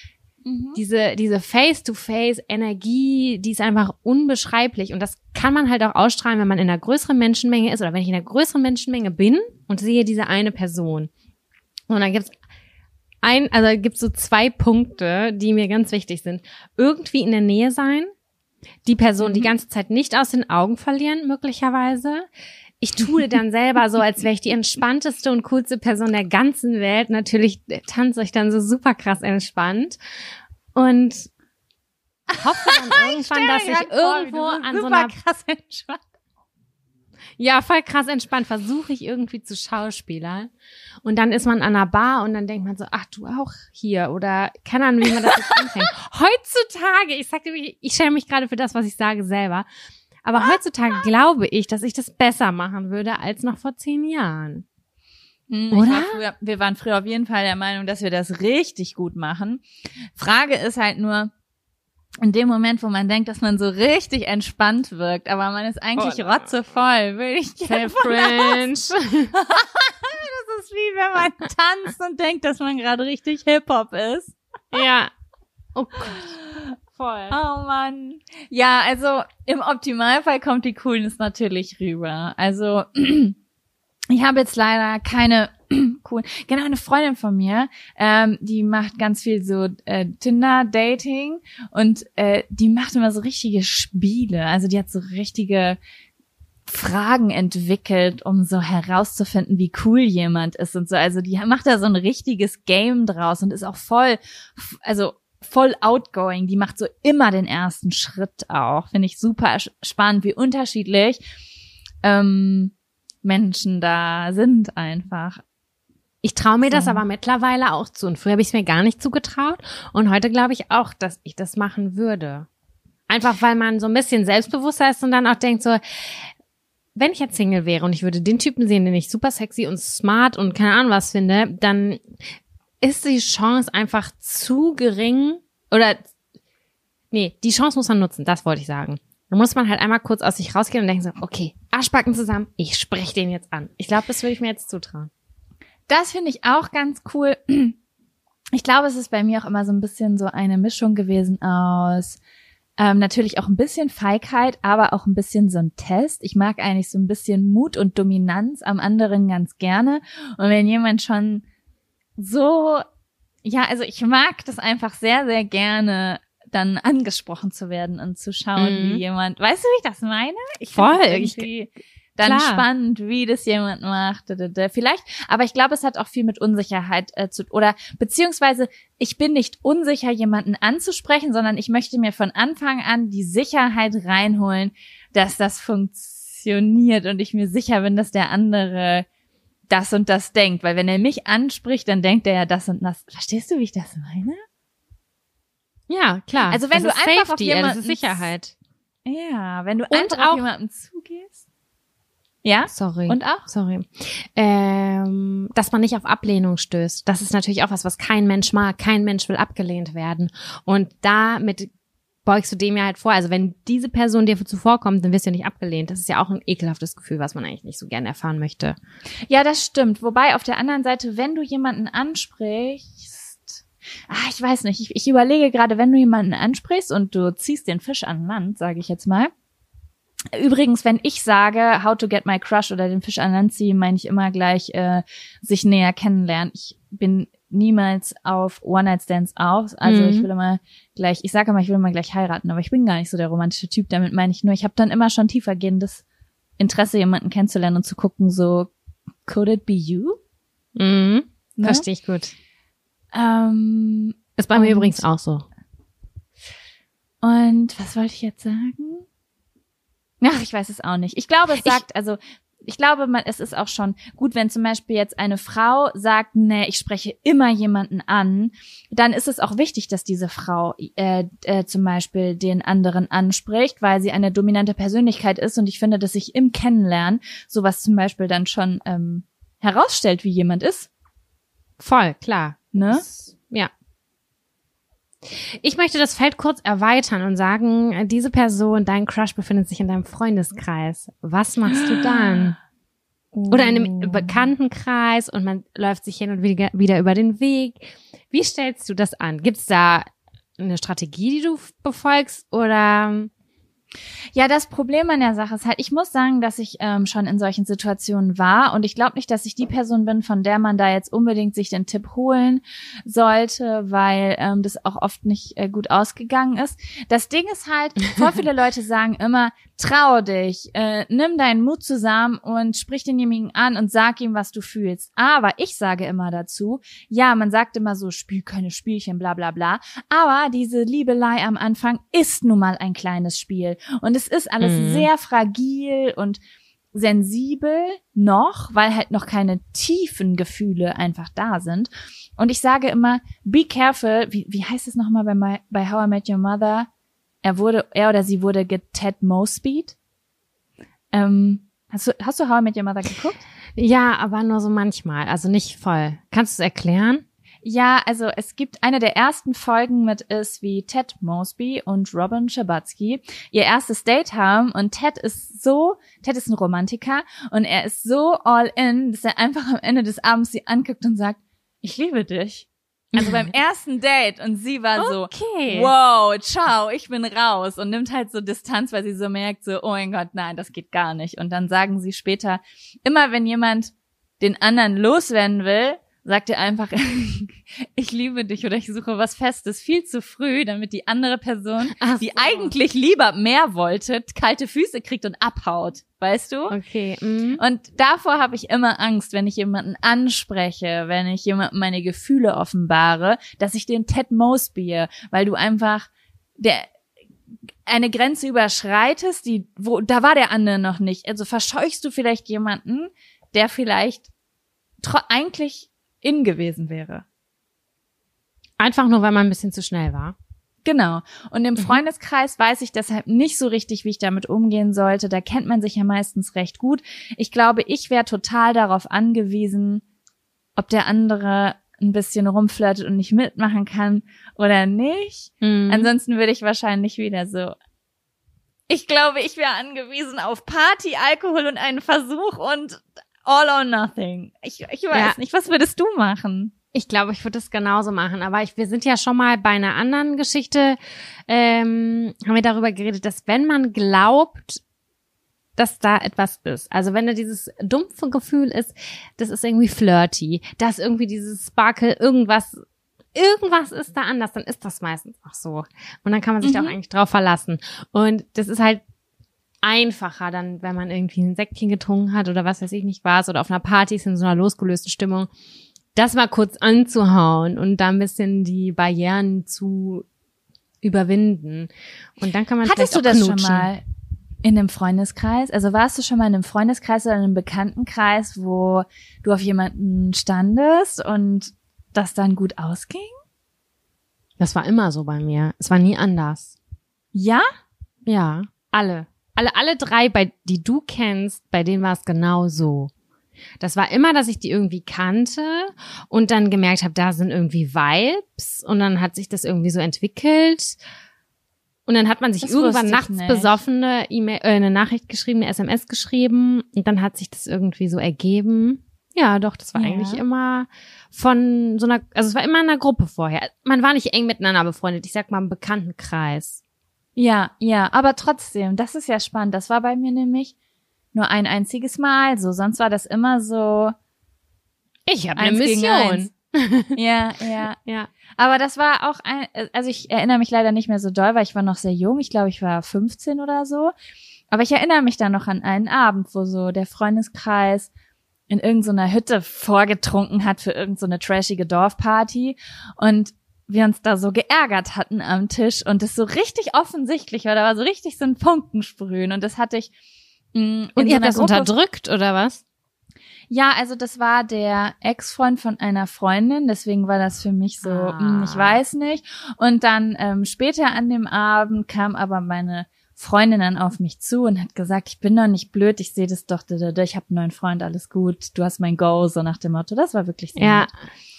diese Face-to-Face-Energie, die ist einfach unbeschreiblich. Und das kann man halt auch ausstrahlen, wenn man in einer größeren Menschenmenge ist oder wenn ich in einer größeren Menschenmenge bin und sehe diese eine Person. Und dann gibt's so 2 Punkte, die mir ganz wichtig sind. Irgendwie in der Nähe sein, die Person die ganze Zeit nicht aus den Augen verlieren, möglicherweise. Ich tue dann selber so, als wäre ich die entspannteste und coolste Person der ganzen Welt. Natürlich tanze ich dann so super krass entspannt. Und hoffe dann irgendwann, dass ich irgendwo an so einer krass entspannt. Ja, voll krass entspannt, versuche ich irgendwie zu schauspielern. Und dann ist man an einer Bar und dann denkt man so, ach, du auch hier. Oder keine Ahnung, wie man das jetzt anfängt. Heutzutage, ich sag dir, ich schäme mich gerade für das, was ich sage selber. Aber heutzutage glaube ich, dass ich das besser machen würde als noch vor 10 Jahren. Oder? Wir waren früher auf jeden Fall der Meinung, dass wir das richtig gut machen. Frage ist halt nur, in dem Moment, wo man denkt, dass man so richtig entspannt wirkt, aber man ist eigentlich rotzevoll, will ich gerne cringe. Das ist wie wenn man tanzt und denkt, dass man gerade richtig Hip-Hop ist. Ja. Oh Gott. Voll. Oh Mann. Ja, also im Optimalfall kommt die Coolness natürlich rüber. Also ich habe jetzt leider keine coolen. Genau, eine Freundin von mir, die macht ganz viel so Tinder-Dating und die macht immer so richtige Spiele. Also die hat so richtige Fragen entwickelt, um so herauszufinden, wie cool jemand ist und so. Also die macht da so ein richtiges Game draus und ist auch voll outgoing. Die macht so immer den ersten Schritt auch. Finde ich super spannend, wie unterschiedlich Menschen da sind einfach. Ich traue mir das aber mittlerweile auch zu. Und früher habe ich es mir gar nicht zugetraut. Und heute glaube ich auch, dass ich das machen würde. Einfach, weil man so ein bisschen selbstbewusster ist und dann auch denkt so, wenn ich jetzt Single wäre und ich würde den Typen sehen, den ich super sexy und smart und keine Ahnung was finde, dann ist die Chance einfach zu gering. Die Chance muss man nutzen, das wollte ich sagen. Da muss man halt einmal kurz aus sich rausgehen und denken so, okay, Arschbacken zusammen, ich spreche den jetzt an. Ich glaube, das würde ich mir jetzt zutrauen. Das finde ich auch ganz cool. Ich glaube, es ist bei mir auch immer so ein bisschen so eine Mischung gewesen aus natürlich auch ein bisschen Feigheit, aber auch ein bisschen so ein Test. Ich mag eigentlich so ein bisschen Mut und Dominanz am anderen ganz gerne. Und wenn jemand schon so, ja, also ich mag das einfach sehr, sehr gerne, dann angesprochen zu werden und zu schauen, wie jemand, weißt du, wie ich das meine? Ich voll. Dann spannend, wie das jemand macht. Vielleicht, aber ich glaube, es hat auch viel mit Unsicherheit beziehungsweise ich bin nicht unsicher, jemanden anzusprechen, sondern ich möchte mir von Anfang an die Sicherheit reinholen, dass das funktioniert und ich mir sicher bin, dass der andere das und das denkt. Weil wenn er mich anspricht, dann denkt er ja das und das. Verstehst du, wie ich das meine? Ja, klar. Also wenn das du einfach Safety, auf jemanden, das ist Sicherheit. Ja, wenn du und einfach auch auf jemanden zugehst. Ja? Sorry. Und auch? Sorry. Dass man nicht auf Ablehnung stößt. Das ist natürlich auch was kein Mensch mag. Kein Mensch will abgelehnt werden. Und damit beugst du dem ja halt vor. Also wenn diese Person dir zuvorkommt, dann wirst du ja nicht abgelehnt. Das ist ja auch ein ekelhaftes Gefühl, was man eigentlich nicht so gerne erfahren möchte. Ja, das stimmt. Wobei auf der anderen Seite, wenn du jemanden ansprichst, ich weiß nicht, ich überlege gerade, wenn du jemanden ansprichst und du ziehst den Fisch an Land, sage ich jetzt mal. Übrigens, wenn ich sage, how to get my crush oder den Fisch an Land ziehen, meine ich immer gleich sich näher kennenlernen. Ich bin niemals auf One-Night-Stands aus. Also ich will immer gleich, ich sage immer, ich will immer gleich heiraten, aber ich bin gar nicht so der romantische Typ. Damit meine ich nur, ich habe dann immer schon tiefergehendes Interesse, jemanden kennenzulernen und zu gucken, so, could it be you? Ne? Verstehe ich gut. Ist bei mir übrigens auch so. Und was wollte ich jetzt sagen? Ach, ich weiß es auch nicht. Ich glaube, es ist auch schon gut, wenn zum Beispiel jetzt eine Frau sagt, nee, ich spreche immer jemanden an, dann ist es auch wichtig, dass diese Frau zum Beispiel den anderen anspricht, weil sie eine dominante Persönlichkeit ist und ich finde, dass sich im Kennenlernen sowas zum Beispiel dann schon herausstellt, wie jemand ist. Voll, klar. Ne? Ja. Ich möchte das Feld kurz erweitern und sagen, diese Person, dein Crush befindet sich in deinem Freundeskreis. Was machst du dann? Oder in einem Bekanntenkreis und man läuft sich hin und wieder über den Weg. Wie stellst du das an? Gibt's da eine Strategie, die du befolgst oder Ja, das Problem an der Sache ist halt, ich muss sagen, dass ich schon in solchen Situationen war und ich glaube nicht, dass ich die Person bin, von der man da jetzt unbedingt sich den Tipp holen sollte, weil das auch oft nicht gut ausgegangen ist. Das Ding ist halt, voll viele Leute sagen immer, trau dich, nimm deinen Mut zusammen und sprich denjenigen an und sag ihm, was du fühlst. Aber ich sage immer dazu, ja, man sagt immer so, spiel keine Spielchen, bla bla bla, aber diese Liebelei am Anfang ist nun mal ein kleines Spiel. Und es ist alles sehr fragil und sensibel noch, weil halt noch keine tiefen Gefühle einfach da sind. Und ich sage immer, be careful, wie heißt es nochmal bei How I Met Your Mother? Er oder sie wurde Ted Mosby'd. Hast du How I Met Your Mother geguckt? Ja, aber nur so manchmal, also nicht voll. Kannst du es erklären? Ja, also es gibt eine der ersten Folgen ist, wie Ted Mosby und Robin Scherbatsky ihr erstes Date haben und Ted ist ein Romantiker und er ist so all in, dass er einfach am Ende des Abends sie anguckt und sagt, ich liebe dich. Also beim ersten Date und sie war so, wow, ciao, ich bin raus und nimmt halt so Distanz, weil sie so merkt so, oh mein Gott, nein, das geht gar nicht. Und dann sagen sie später, immer wenn jemand den anderen loswerden will, sagt er einfach, ich liebe dich oder ich suche was Festes, viel zu früh, damit die andere Person, die eigentlich lieber mehr wollte, kalte Füße kriegt und abhaut, weißt du? Okay. Und davor habe ich immer Angst, wenn ich jemanden anspreche, wenn ich jemandem meine Gefühle offenbare, dass ich den Ted Mosby, weil du einfach eine Grenze überschreitest, da war der andere noch nicht. Also verscheuchst du vielleicht jemanden, der vielleicht eigentlich in gewesen wäre. Einfach nur, weil man ein bisschen zu schnell war. Genau. Und im Freundeskreis weiß ich deshalb nicht so richtig, wie ich damit umgehen sollte. Da kennt man sich ja meistens recht gut. Ich glaube, ich wäre total darauf angewiesen, ob der andere ein bisschen rumflirtet und nicht mitmachen kann oder nicht. Ansonsten würde ich wahrscheinlich wieder so, ich glaube, ich wäre angewiesen auf Party, Alkohol und einen Versuch und all or nothing. Ich weiß nicht, was würdest du machen? Ich glaube, ich würde es genauso machen, aber wir sind ja schon mal bei einer anderen Geschichte, haben wir darüber geredet, dass wenn man glaubt, dass da etwas ist, also wenn da dieses dumpfe Gefühl ist, das ist irgendwie flirty, dass irgendwie dieses Sparkle, irgendwas ist da anders, dann ist das meistens auch so. Und dann kann man sich da auch eigentlich drauf verlassen. Und das ist halt einfacher dann, wenn man irgendwie ein Säckchen getrunken hat oder was weiß ich nicht was oder auf einer Party ist in so einer losgelösten Stimmung, das mal kurz anzuhauen und da ein bisschen die Barrieren zu überwinden. Und dann kann man Hattest vielleicht du auch das knutschen. schon mal in einem Freundeskreis? Also warst du schon mal in einem Freundeskreis oder in einem Bekanntenkreis, wo du auf jemanden standest und das dann gut ausging? Das war immer so bei mir. Es war nie anders. Ja? Ja, alle drei, die du kennst, bei denen war es genau so. Das war immer, dass ich die irgendwie kannte und dann gemerkt habe, da sind irgendwie Vibes und dann hat sich das irgendwie so entwickelt und dann hat man sich irgendwann nachts besoffen eine Nachricht geschrieben, eine SMS geschrieben und dann hat sich das irgendwie so ergeben. Ja, doch, das war eigentlich immer von so einer, also es war immer in einer Gruppe vorher. Man war nicht eng miteinander befreundet, ich sag mal im Bekanntenkreis. Ja, aber trotzdem, das ist ja spannend. Das war bei mir nämlich nur ein einziges Mal so. Sonst war das immer so. Ich habe eine Mission. Ja. Aber das war auch also ich erinnere mich leider nicht mehr so doll, weil ich war noch sehr jung. Ich glaube, ich war 15 oder so. Aber ich erinnere mich dann noch an einen Abend, wo so der Freundeskreis in irgendeiner Hütte vorgetrunken hat für irgendeine trashige Dorfparty und wir uns da so geärgert hatten am Tisch und das so richtig offensichtlich war, da war so richtig so ein Funkensprühen und das hatte ich und ihr habt das unterdrückt oder was? Ja, also das war der Ex-Freund von einer Freundin, deswegen war das für mich so, ich weiß nicht. Und dann später an dem Abend kam aber meine Freundin dann auf mich zu und hat gesagt, ich bin doch nicht blöd, ich sehe das doch, ich habe einen neuen Freund, alles gut, du hast mein Go, so nach dem Motto. Das war wirklich sehr nett.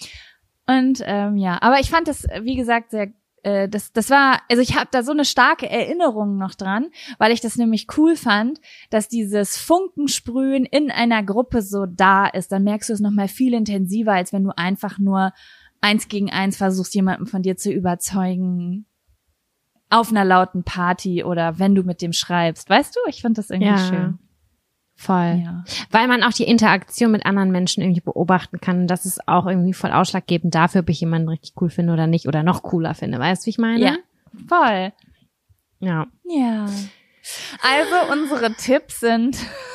Und aber ich fand das, wie gesagt, sehr, das war, also ich habe da so eine starke Erinnerung noch dran, weil ich das nämlich cool fand, dass dieses Funkensprühen in einer Gruppe so da ist. Dann merkst du es nochmal viel intensiver, als wenn du einfach nur 1 gegen 1 versuchst, jemanden von dir zu überzeugen. auf einer lauten Party oder wenn du mit dem schreibst. Weißt du, ich finde das irgendwie schön. Voll. Ja. Weil man auch die Interaktion mit anderen Menschen irgendwie beobachten kann. Das ist auch irgendwie voll ausschlaggebend dafür, ob ich jemanden richtig cool finde oder nicht oder noch cooler finde. Weißt du, wie ich meine? Ja, voll. Ja. Ja. Also unsere Tipps sind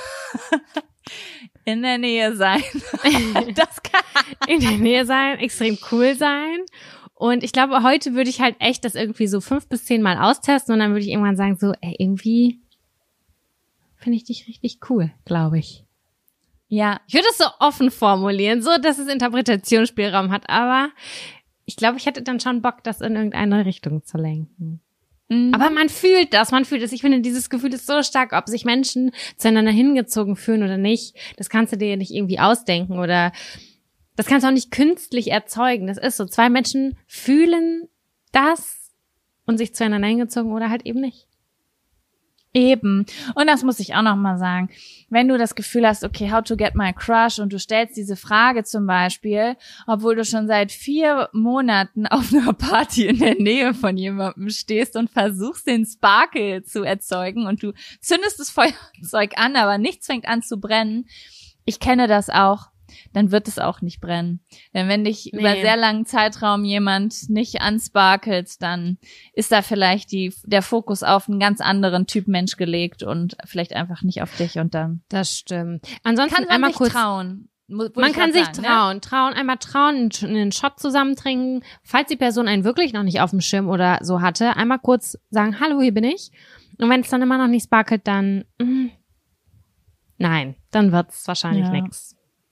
in der Nähe sein. Das kann in der Nähe sein, extrem cool sein. Und ich glaube, heute würde ich halt echt das irgendwie so 5 bis 10 Mal austesten und dann würde ich irgendwann sagen so, irgendwie finde ich dich richtig cool, glaube ich. Ja. Ich würde es so offen formulieren, so dass es Interpretationsspielraum hat, aber ich glaube, ich hätte dann schon Bock, das in irgendeine Richtung zu lenken. Mhm. Aber man fühlt das. Ich finde, dieses Gefühl ist so stark, ob sich Menschen zueinander hingezogen fühlen oder nicht. Das kannst du dir nicht irgendwie ausdenken oder das kannst du auch nicht künstlich erzeugen. Das ist so, 2 Menschen fühlen das und sich zueinander hingezogen oder halt eben nicht. Eben. Und das muss ich auch noch mal sagen. Wenn du das Gefühl hast, okay, how to get my crush und du stellst diese Frage zum Beispiel, obwohl du schon seit 4 Monaten auf einer Party in der Nähe von jemandem stehst und versuchst, den Sparkle zu erzeugen und du zündest das Feuerzeug an, aber nichts fängt an zu brennen. Ich kenne das auch. Dann wird es auch nicht brennen. Denn wenn dich über sehr langen Zeitraum jemand nicht ansparkelt, dann ist da vielleicht der Fokus auf einen ganz anderen Typ Mensch gelegt und vielleicht einfach nicht auf dich und dann. Das stimmt. Ansonsten kann man einmal sich kurz trauen. Man kann sich trauen, einmal trauen, einen Shot zusammen trinken. Falls die Person einen wirklich noch nicht auf dem Schirm oder so hatte, einmal kurz sagen, hallo, hier bin ich. Und wenn es dann immer noch nicht sparkelt, dann nein, dann wird's wahrscheinlich nix.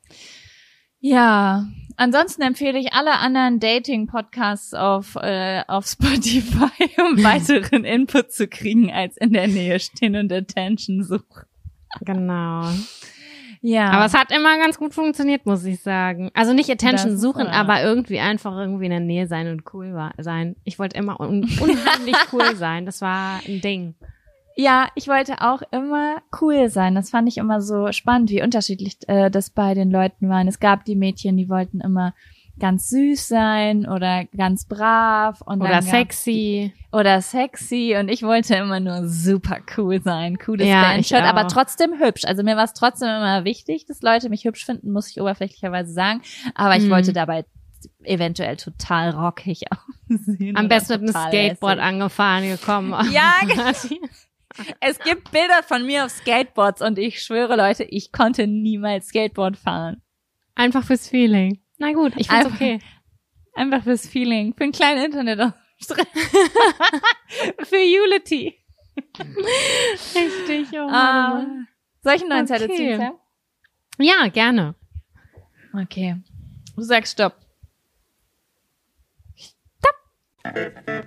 Ja, ansonsten empfehle ich alle anderen Dating-Podcasts auf Spotify, um weiteren Input zu kriegen, als in der Nähe stehen und Attention suchen. Genau. Ja. Aber es hat immer ganz gut funktioniert, muss ich sagen. Also nicht Attention suchen, aber irgendwie einfach irgendwie in der Nähe sein und cool sein. Ich wollte immer unheimlich cool sein. Das war ein Ding. Ja, ich wollte auch immer cool sein. Das fand ich immer so spannend, wie unterschiedlich das bei den Leuten war. Es gab die Mädchen, die wollten immer ganz süß sein oder ganz brav und oder sexy. Und ich wollte immer nur super cool sein, cooles Bandshot, aber trotzdem hübsch. Also mir war es trotzdem immer wichtig, dass Leute mich hübsch finden, muss ich oberflächlicherweise sagen. Aber ich wollte dabei eventuell total rockig aussehen. Am besten mit einem Skateboard angefahren gekommen. Ja, genau. Es gibt Bilder von mir auf Skateboards und ich schwöre, Leute, ich konnte niemals Skateboard fahren. Einfach fürs Feeling. Na gut, ich find's okay. Einfach fürs Feeling. Für einen kleinen Internetauftritt. Für Unity. Richtig, oh Mann. Soll ich einen neuen Zettel ziehen, Sam? Ja, gerne. Okay. Du sagst Stopp. Stopp.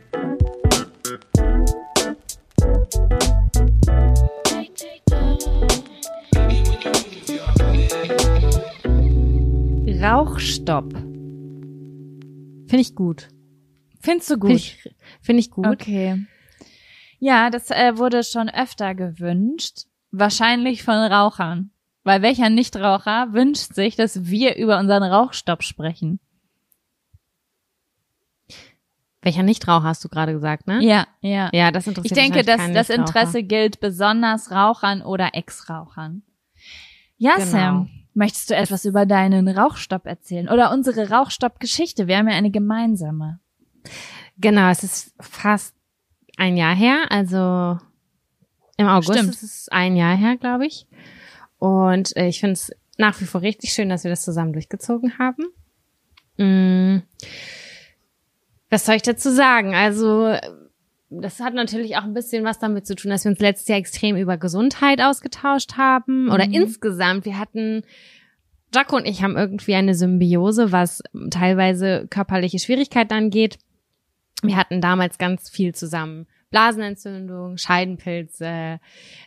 Rauchstopp. Finde ich gut. Findest du gut? Finde ich gut. Okay. Ja, das wurde schon öfter gewünscht. Wahrscheinlich von Rauchern. Weil welcher Nichtraucher wünscht sich, dass wir über unseren Rauchstopp sprechen? Welcher Nichtraucher hast du gerade gesagt, ne? Ja, ja. Ja, das interessiert mich. Ich denke, dass das Interesse gilt besonders Rauchern oder Ex-Rauchern. Ja, genau. Sam, möchtest du etwas über deinen Rauchstopp erzählen? Oder unsere Rauchstopp-Geschichte? Wir haben ja eine gemeinsame. Genau, es ist fast ein Jahr her, also im August ist es ein Jahr her, glaube ich. Und ich finde es nach wie vor richtig schön, dass wir das zusammen durchgezogen haben. Was soll ich dazu sagen? Also das hat natürlich auch ein bisschen was damit zu tun, dass wir uns letztes Jahr extrem über Gesundheit ausgetauscht haben. Oder insgesamt, Jaco und ich haben irgendwie eine Symbiose, was teilweise körperliche Schwierigkeiten angeht. Wir hatten damals ganz viel zusammen. Blasenentzündung, Scheidenpilze,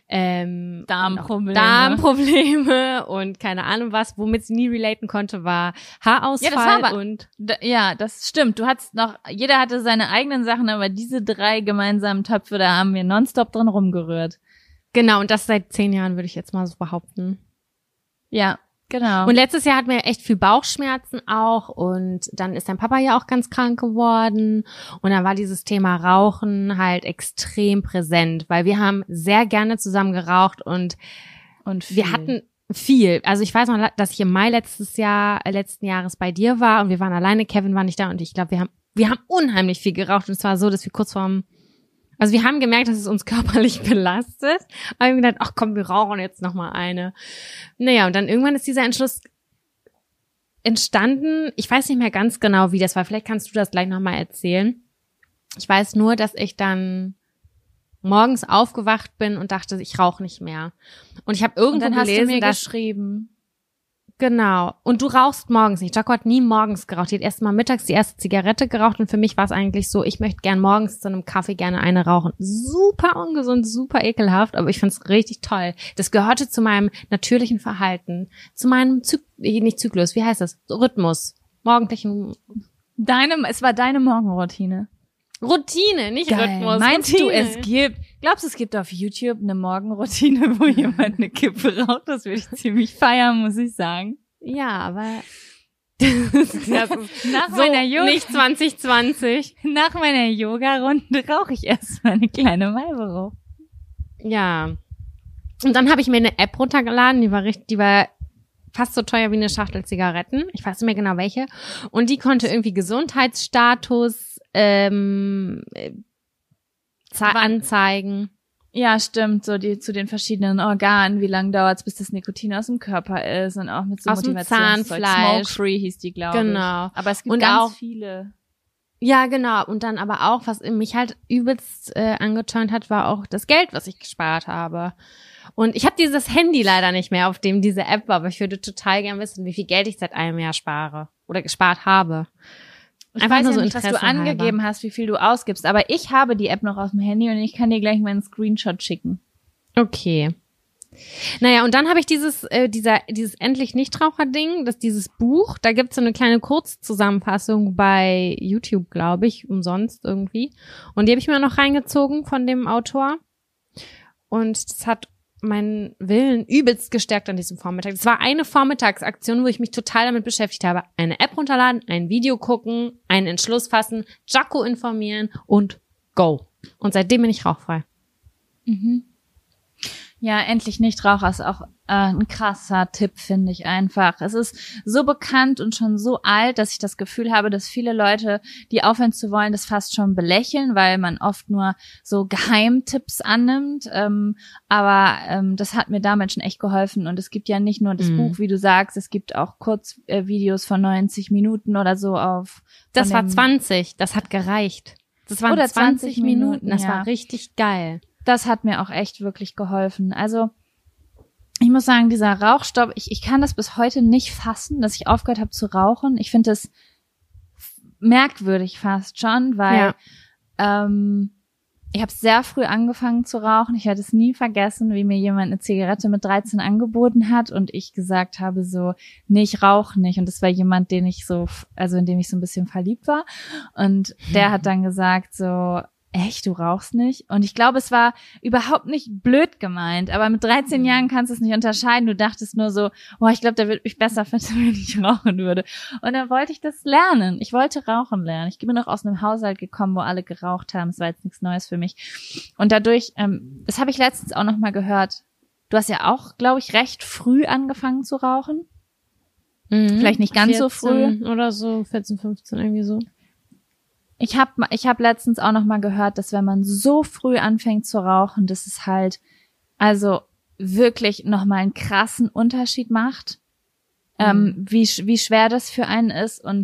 Darmprobleme und keine Ahnung was. Womit sie nie relaten konnte, war Haarausfall. Das stimmt. Jeder hatte seine eigenen Sachen, aber diese 3 gemeinsamen Töpfe, da haben wir nonstop drin rumgerührt. Genau, und das seit 10 Jahren, würde ich jetzt mal so behaupten. Ja, Genau. Und letztes Jahr hatten wir echt viel Bauchschmerzen auch und dann ist dein Papa ja auch ganz krank geworden und dann war dieses Thema Rauchen halt extrem präsent, weil wir haben sehr gerne zusammen geraucht und wir hatten viel. Also ich weiß noch, dass ich im Mai letzten Jahres bei dir war und wir waren alleine, Kevin war nicht da und ich glaube, wir haben unheimlich viel geraucht und es war so, dass wir also wir haben gemerkt, dass es uns körperlich belastet. Aber wir haben gedacht, ach komm, wir rauchen jetzt noch mal eine. Naja, und dann irgendwann ist dieser Entschluss entstanden. Ich weiß nicht mehr ganz genau, wie das war. Vielleicht kannst du das gleich noch mal erzählen. Ich weiß nur, dass ich dann morgens aufgewacht bin und dachte, ich rauche nicht mehr. Und ich habe irgendwo gelesen, hast du mir geschrieben. Genau. Und du rauchst morgens nicht. Jaco hat nie morgens geraucht. Die hat erst mal mittags die erste Zigarette geraucht und für mich war es eigentlich so, ich möchte gern morgens zu einem Kaffee gerne eine rauchen. Super ungesund, super ekelhaft, aber ich find's richtig toll. Das gehörte zu meinem natürlichen Verhalten, zu meinem nicht Zyklus, wie heißt das? Rhythmus. Morgendlichen. Es war deine Morgenroutine. Routine, nicht Geil. Rhythmus. Meinst Routine. Glaubst du, es gibt auf YouTube eine Morgenroutine, wo jemand eine Kippe raucht? Das würde ich ziemlich feiern, muss ich sagen. Ja, aber nach meiner nicht 2020. Nach meiner Yoga-Runde rauche ich erstmal eine kleine Marlboro. Ja. Und dann habe ich mir eine App runtergeladen, die war fast so teuer wie eine Schachtel Zigaretten. Ich weiß nicht mehr genau welche. Und die konnte irgendwie Gesundheitsstatus anzeigen. Ja, stimmt, so zu den verschiedenen Organen, wie lange dauert's, bis das Nikotin aus dem Körper ist und auch mit so aus dem Motivationszeug. Zahnfleisch. Smoke-free hieß die, glaube ich. Genau. Aber es gibt und ganz auch viele. Ja, genau. Und dann aber auch, was mich halt übelst angeturnt hat, war auch das Geld, was ich gespart habe. Und ich habe dieses Handy leider nicht mehr, auf dem diese App war, aber ich würde total gern wissen, wie viel Geld ich seit einem Jahr spare oder gespart habe. Ich weiß ja nicht, was du angegeben hast, wie viel du ausgibst, aber ich habe die App noch auf dem Handy und ich kann dir gleich mal einen Screenshot schicken. Okay. Naja, und dann habe ich dieses endlich Nichtraucher-Ding, dieses Buch, da gibt's so eine kleine Kurzzusammenfassung bei YouTube, glaube ich, umsonst irgendwie. Und die habe ich mir noch reingezogen von dem Autor. Und das hat meinen Willen übelst gestärkt an diesem Vormittag. Das war eine Vormittagsaktion, wo ich mich total damit beschäftigt habe. Eine App runterladen, ein Video gucken, einen Entschluss fassen, Jaco informieren und go. Und seitdem bin ich rauchfrei. Mhm. Ja, endlich Nichtraucher ist auch ein krasser Tipp, finde ich einfach. Es ist so bekannt und schon so alt, dass ich das Gefühl habe, dass viele Leute, die aufhören zu wollen, das fast schon belächeln, weil man oft nur so Geheimtipps annimmt. Aber das hat mir damals schon echt geholfen. Und es gibt ja nicht nur das Buch, wie du sagst, es gibt auch Kurzvideos von 90 Minuten oder so auf. Das war 20, das hat gereicht. Das waren 20 Minuten, das war richtig geil. Das hat mir auch echt wirklich geholfen. Also ich muss sagen, dieser Rauchstopp, ich kann das bis heute nicht fassen, dass ich aufgehört habe zu rauchen. Ich finde das merkwürdig fast schon, weil ich habe sehr früh angefangen zu rauchen. Ich werde es nie vergessen, wie mir jemand eine Zigarette mit 13 angeboten hat und ich gesagt habe so, nee, ich rauche nicht. Und das war jemand, in dem ich so ein bisschen verliebt war. Und der hat dann gesagt so, echt, du rauchst nicht? Und ich glaube, es war überhaupt nicht blöd gemeint, aber mit 13 Jahren kannst du es nicht unterscheiden. Du dachtest nur so, ich glaube, der würde mich besser finden, wenn ich rauchen würde. Und dann wollte ich das lernen. Ich wollte rauchen lernen. Ich bin auch aus einem Haushalt gekommen, wo alle geraucht haben. Es war jetzt nichts Neues für mich. Und dadurch, das habe ich letztens auch noch mal gehört. Du hast ja auch, glaube ich, recht früh angefangen zu rauchen. Vielleicht nicht ganz so früh. Oder so, 14, 15, irgendwie so. Ich hab letztens auch noch mal gehört, dass wenn man so früh anfängt zu rauchen, dass es halt also wirklich noch mal einen krassen Unterschied macht, wie schwer das für einen ist. Und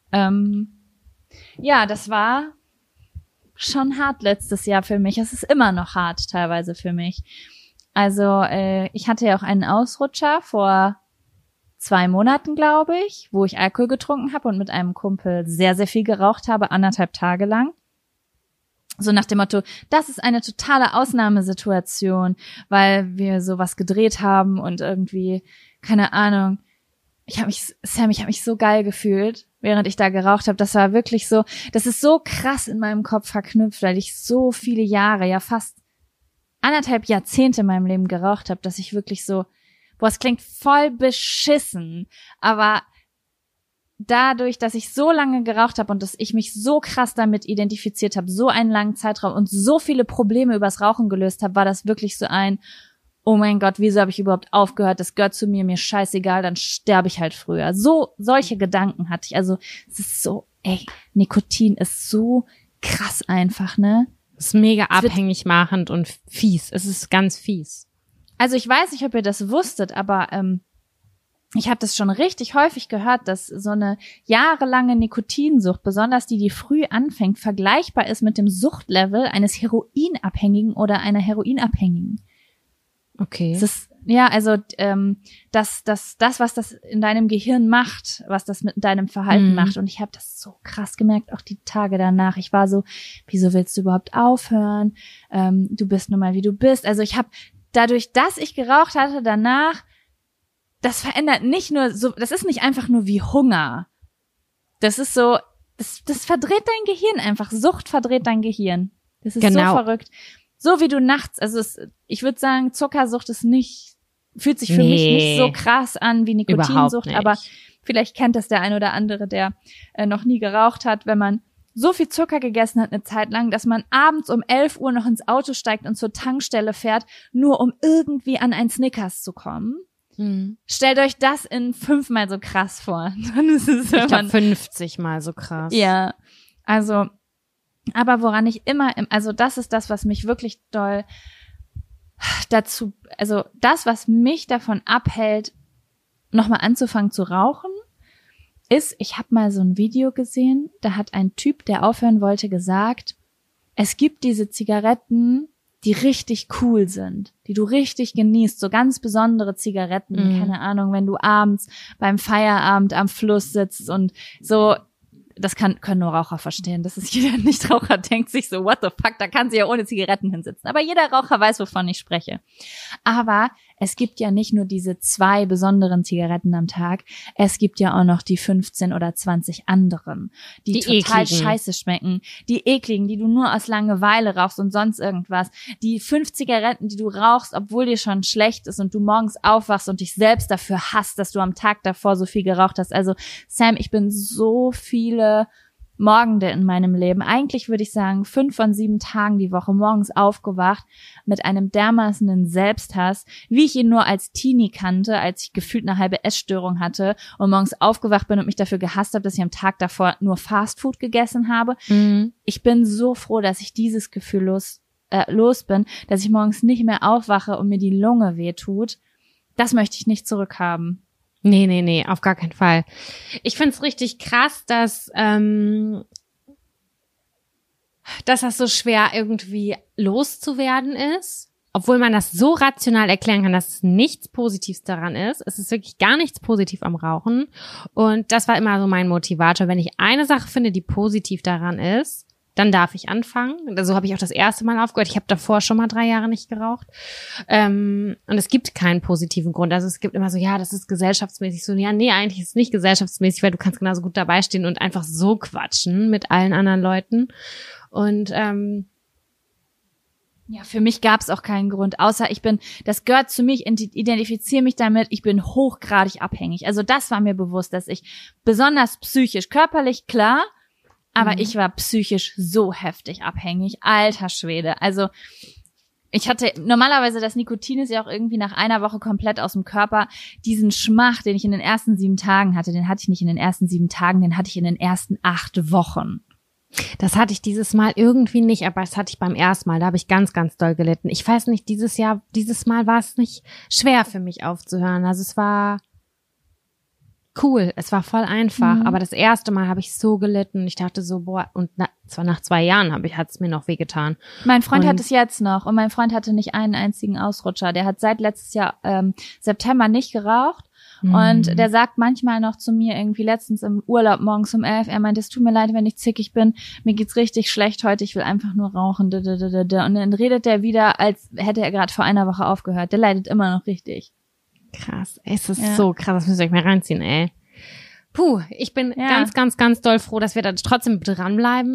ja, das war schon hart letztes Jahr für mich. Es ist immer noch hart teilweise für mich. Also ich hatte ja auch einen Ausrutscher vor 2 Monaten, glaube ich, wo ich Alkohol getrunken habe und mit einem Kumpel sehr, sehr viel geraucht habe, 1,5 Tage lang. So nach dem Motto, das ist eine totale Ausnahmesituation, weil wir sowas gedreht haben und irgendwie, keine Ahnung, ich habe mich so geil gefühlt, während ich da geraucht habe. Das war wirklich so, das ist so krass in meinem Kopf verknüpft, weil ich so viele Jahre, ja fast 1,5 Jahrzehnte in meinem Leben geraucht habe, dass ich wirklich so, es klingt voll beschissen, aber dadurch, dass ich so lange geraucht habe und dass ich mich so krass damit identifiziert habe, so einen langen Zeitraum und so viele Probleme übers Rauchen gelöst habe, war das wirklich so ein, oh mein Gott, wieso habe ich überhaupt aufgehört? Das gehört zu mir scheißegal, dann sterbe ich halt früher. Solche Gedanken hatte ich. Also es ist so, Nikotin ist so krass einfach, ne? Es ist mega abhängig machend und fies. Es ist ganz fies. Also ich weiß nicht, ob ihr das wusstet, aber ich habe das schon richtig häufig gehört, dass so eine jahrelange Nikotinsucht, besonders die früh anfängt, vergleichbar ist mit dem Suchtlevel eines Heroinabhängigen oder einer Heroinabhängigen. Okay. Das ist, ja, also das, was das in deinem Gehirn macht, was das mit deinem Verhalten macht. Und ich habe das so krass gemerkt, auch die Tage danach. Ich war so, wieso willst du überhaupt aufhören? Du bist nun mal, wie du bist. Also ich habe dadurch, dass ich geraucht hatte, danach, das verändert nicht nur so, das ist nicht einfach nur wie Hunger. Das ist so, das verdreht dein Gehirn einfach. Sucht verdreht dein Gehirn. Das ist so verrückt. So wie du nachts, also ich würde sagen, Zuckersucht fühlt sich für mich nicht so krass an wie Nikotinsucht, aber vielleicht kennt das der ein oder andere, der noch nie geraucht hat, wenn man so viel Zucker gegessen hat eine Zeit lang, dass man abends um 11 Uhr noch ins Auto steigt und zur Tankstelle fährt, nur um irgendwie an ein Snickers zu kommen. Stellt euch das in 5-mal so krass vor. Dann ist es, ich glaube 50-mal so krass. Ja, also aber woran ich immer, also das ist das, was mich wirklich doll dazu, also das, was mich davon abhält, nochmal anzufangen zu rauchen, ist, ich habe mal so ein Video gesehen, da hat ein Typ, der aufhören wollte, gesagt, es gibt diese Zigaretten, die richtig cool sind, die du richtig genießt, so ganz besondere Zigaretten, keine Ahnung, wenn du abends beim Feierabend am Fluss sitzt und so. Das können nur Raucher verstehen. Das ist jeder Nichtraucher denkt sich so, what the fuck, da kann sie ja ohne Zigaretten hinsitzen. Aber jeder Raucher weiß, wovon ich spreche. Aber es gibt ja nicht nur diese 2 besonderen Zigaretten am Tag, es gibt ja auch noch die 15 oder 20 anderen, die total ekligen. Scheiße schmecken, die ekligen, die du nur aus Langeweile rauchst und sonst irgendwas. Die 5 Zigaretten, die du rauchst, obwohl dir schon schlecht ist und du morgens aufwachst und dich selbst dafür hasst, dass du am Tag davor so viel geraucht hast. Also Sam, ich bin so viele Morgende in meinem Leben. Eigentlich würde ich sagen, 5 von 7 Tagen die Woche morgens aufgewacht mit einem dermaßenen Selbsthass, wie ich ihn nur als Teenie kannte, als ich gefühlt eine halbe Essstörung hatte und morgens aufgewacht bin und mich dafür gehasst habe, dass ich am Tag davor nur Fastfood gegessen habe. Ich bin so froh, dass ich dieses Gefühl los bin, dass ich morgens nicht mehr aufwache und mir die Lunge wehtut. Das möchte ich nicht zurückhaben. Nee, auf gar keinen Fall. Ich find's richtig krass, dass das so schwer irgendwie loszuwerden ist, obwohl man das so rational erklären kann, dass es nichts Positives daran ist. Es ist wirklich gar nichts positiv am Rauchen. Und das war immer so mein Motivator. Wenn ich eine Sache finde, die positiv daran ist, dann darf ich anfangen. So habe ich auch das erste Mal aufgehört. Ich habe davor schon mal 3 Jahre nicht geraucht. Und es gibt keinen positiven Grund. Also es gibt immer so, ja, das ist gesellschaftsmäßig. So, ja, nee, eigentlich ist es nicht gesellschaftsmäßig, weil du kannst genauso gut dabei stehen und einfach so quatschen mit allen anderen Leuten. Und ja, für mich gab es auch keinen Grund, außer das gehört zu mir, ich identifiziere mich damit, ich bin hochgradig abhängig. Also das war mir bewusst, dass ich besonders psychisch, körperlich klar, aber ich war psychisch so heftig abhängig. Alter Schwede. Also ich hatte normalerweise, das Nikotin ist ja auch irgendwie nach einer Woche komplett aus dem Körper. Diesen Schmach, den ich in den ersten 7 Tagen hatte, den hatte ich nicht in den ersten 7 Tagen, den hatte ich in den ersten 8 Wochen. Das hatte ich dieses Mal irgendwie nicht, aber das hatte ich beim ersten Mal. Da habe ich ganz, ganz doll gelitten. Ich weiß nicht, dieses Mal war es nicht schwer für mich aufzuhören. Also es war cool, es war voll einfach, aber das erste Mal habe ich so gelitten. Ich dachte so, boah, und zwar nach 2 Jahren hat es mir noch wehgetan. Mein Freund hat es jetzt noch und mein Freund hatte nicht einen einzigen Ausrutscher. Der hat seit letztes Jahr September nicht geraucht und der sagt manchmal noch zu mir irgendwie letztens im Urlaub morgens um 11, er meint, es tut mir leid, wenn ich zickig bin, mir geht's richtig schlecht heute, ich will einfach nur rauchen. Und dann redet der wieder, als hätte er gerade vor einer Woche aufgehört. Der leidet immer noch richtig. Krass, es ist so krass, das müsst ihr euch mal reinziehen, ey. Puh, ich bin ganz, ganz, ganz doll froh, dass wir da trotzdem dranbleiben.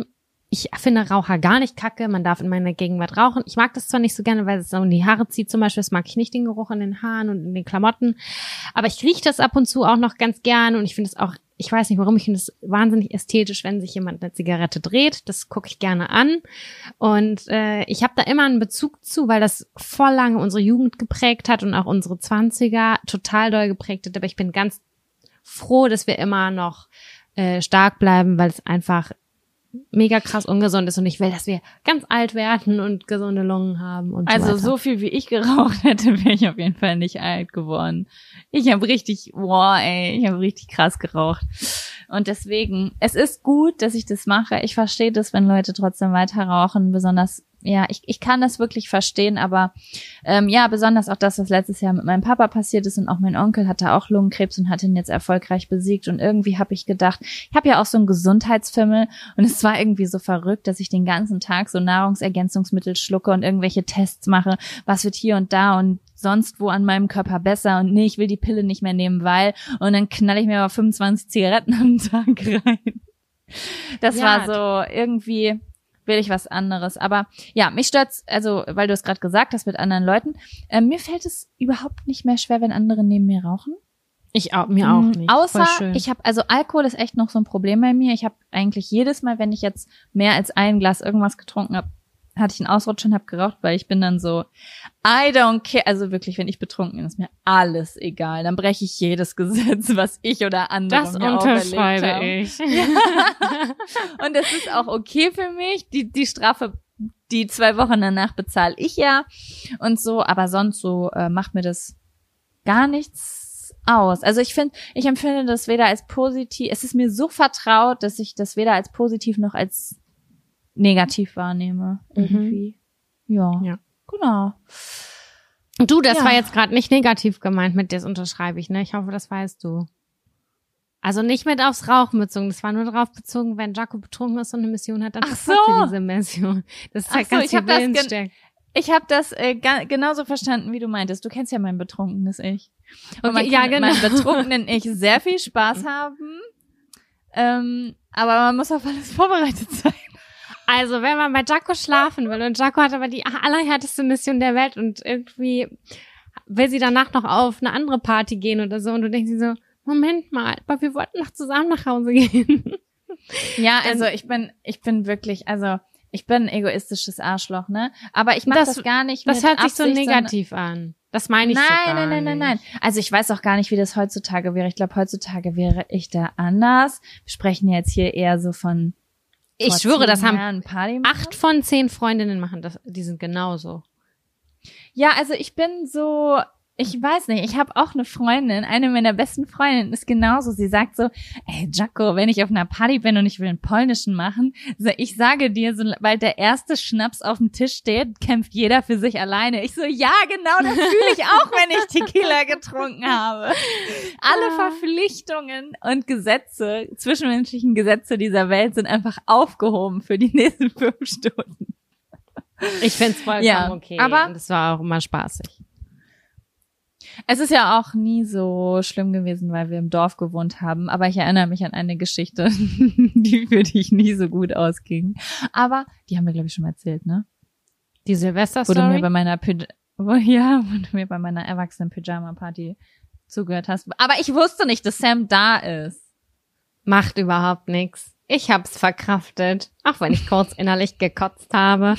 ich finde Raucher gar nicht kacke, man darf in meiner Gegenwart rauchen. Ich mag das zwar nicht so gerne, weil es so in die Haare zieht zum Beispiel, das mag ich nicht, den Geruch in den Haaren und in den Klamotten, aber ich rieche das ab und zu auch noch ganz gerne und ich finde es auch, ich weiß nicht warum, ich finde es wahnsinnig ästhetisch, wenn sich jemand eine Zigarette dreht, das gucke ich gerne an und ich habe da immer einen Bezug zu, weil das voll lange unsere Jugend geprägt hat und auch unsere 20er total doll geprägt hat, aber ich bin ganz froh, dass wir immer noch stark bleiben, weil es einfach mega krass ungesund ist und ich will, dass wir ganz alt werden und gesunde Lungen haben und also so weiter. So viel wie ich geraucht hätte, wäre ich auf jeden Fall nicht alt geworden. Ich habe richtig krass geraucht. Und deswegen, es ist gut, dass ich das mache. Ich verstehe das, wenn Leute trotzdem weiter rauchen, besonders, ja, ich kann das wirklich verstehen, aber besonders auch das, was letztes Jahr mit meinem Papa passiert ist und auch mein Onkel hatte auch Lungenkrebs und hat ihn jetzt erfolgreich besiegt und irgendwie habe ich gedacht, ich habe ja auch so einen Gesundheitsfimmel und es war irgendwie so verrückt, dass ich den ganzen Tag so Nahrungsergänzungsmittel schlucke und irgendwelche Tests mache, was wird hier und da und sonst wo an meinem Körper besser und nee, ich will die Pille nicht mehr nehmen, weil und dann knalle ich mir aber 25 Zigaretten am Tag rein. Das war so irgendwie will ich was anderes. Aber ja, mich stört's, also weil du es gerade gesagt hast mit anderen Leuten, mir fällt es überhaupt nicht mehr schwer, wenn andere neben mir rauchen. Mir auch nicht. Außer ich habe, also Alkohol ist echt noch so ein Problem bei mir. Ich habe eigentlich jedes Mal, wenn ich jetzt mehr als ein Glas irgendwas getrunken habe, hatte ich einen Ausrutsch und habe geraucht, weil ich bin dann so, I don't care. Also wirklich, wenn ich betrunken bin, ist mir alles egal. Dann breche ich jedes Gesetz, was ich oder andere mir auferlegt haben. Das unterschreibe ich. Ja. Und das ist auch okay für mich. Die Strafe, die 2 Wochen danach bezahle ich ja und so. Aber sonst so macht mir das gar nichts aus. Also ich empfinde das weder als positiv, es ist mir so vertraut, dass ich das weder als positiv noch als negativ wahrnehme. Irgendwie. Ja. Genau. Du, das war jetzt gerade nicht negativ gemeint mit das unterschreibe ich, ne? Ich hoffe, das weißt du. Also nicht mit aufs Rauchen bezogen, das war nur darauf bezogen, wenn Jaco betrunken ist und eine Mission hat, dann verfolgt er diese Mission. Das zeigt ganz viel Willensstärke. Ich habe das genauso verstanden, wie du meintest. Du kennst ja mein betrunkenes Ich. Und okay, ja, genau. Mit meinem betrunkenen Ich sehr viel Spaß haben. Aber man muss auf alles vorbereitet sein. Also, wenn man bei Jaco schlafen will und Jaco hat aber die allerhärteste Mission der Welt und irgendwie will sie danach noch auf eine andere Party gehen oder so und du denkst dir so, Moment mal, aber wir wollten noch zusammen nach Hause gehen. Ja, also ich bin wirklich, also ich bin ein egoistisches Arschloch, ne? Aber ich mache das gar nicht mit Das hört sich so Absicht, negativ an. Das meine ich so gar nicht. Nein. Also ich weiß auch gar nicht, wie das heutzutage wäre. Ich glaube, heutzutage wäre ich da anders. Wir sprechen jetzt hier eher so von ich schwöre, das haben 8 von 10 Freundinnen machen das, die sind genauso. Ja, also ich bin so, ich weiß nicht, ich habe auch eine Freundin, eine meiner besten Freundinnen ist genauso. Sie sagt so, ey Jaco, wenn ich auf einer Party bin und ich will einen polnischen machen, so, ich sage dir, sobald der erste Schnaps auf dem Tisch steht, kämpft jeder für sich alleine. Ich so, ja, genau, das fühle ich auch, wenn ich Tequila getrunken habe. Alle Verpflichtungen und Gesetze, zwischenmenschlichen Gesetze dieser Welt sind einfach aufgehoben für die nächsten 5 Stunden. Ich find's vollkommen okay. Aber das war auch immer spaßig. Es ist ja auch nie so schlimm gewesen, weil wir im Dorf gewohnt haben. Aber ich erinnere mich an eine Geschichte, die für dich nie so gut ausging. Aber die haben wir, glaube ich, schon mal erzählt, ne? Die Silvester-Story? Wo du mir bei meiner Erwachsenen-Pyjama-Party zugehört hast. Aber ich wusste nicht, dass Sam da ist. Macht überhaupt nichts. Ich hab's verkraftet, auch wenn ich kurz innerlich gekotzt habe.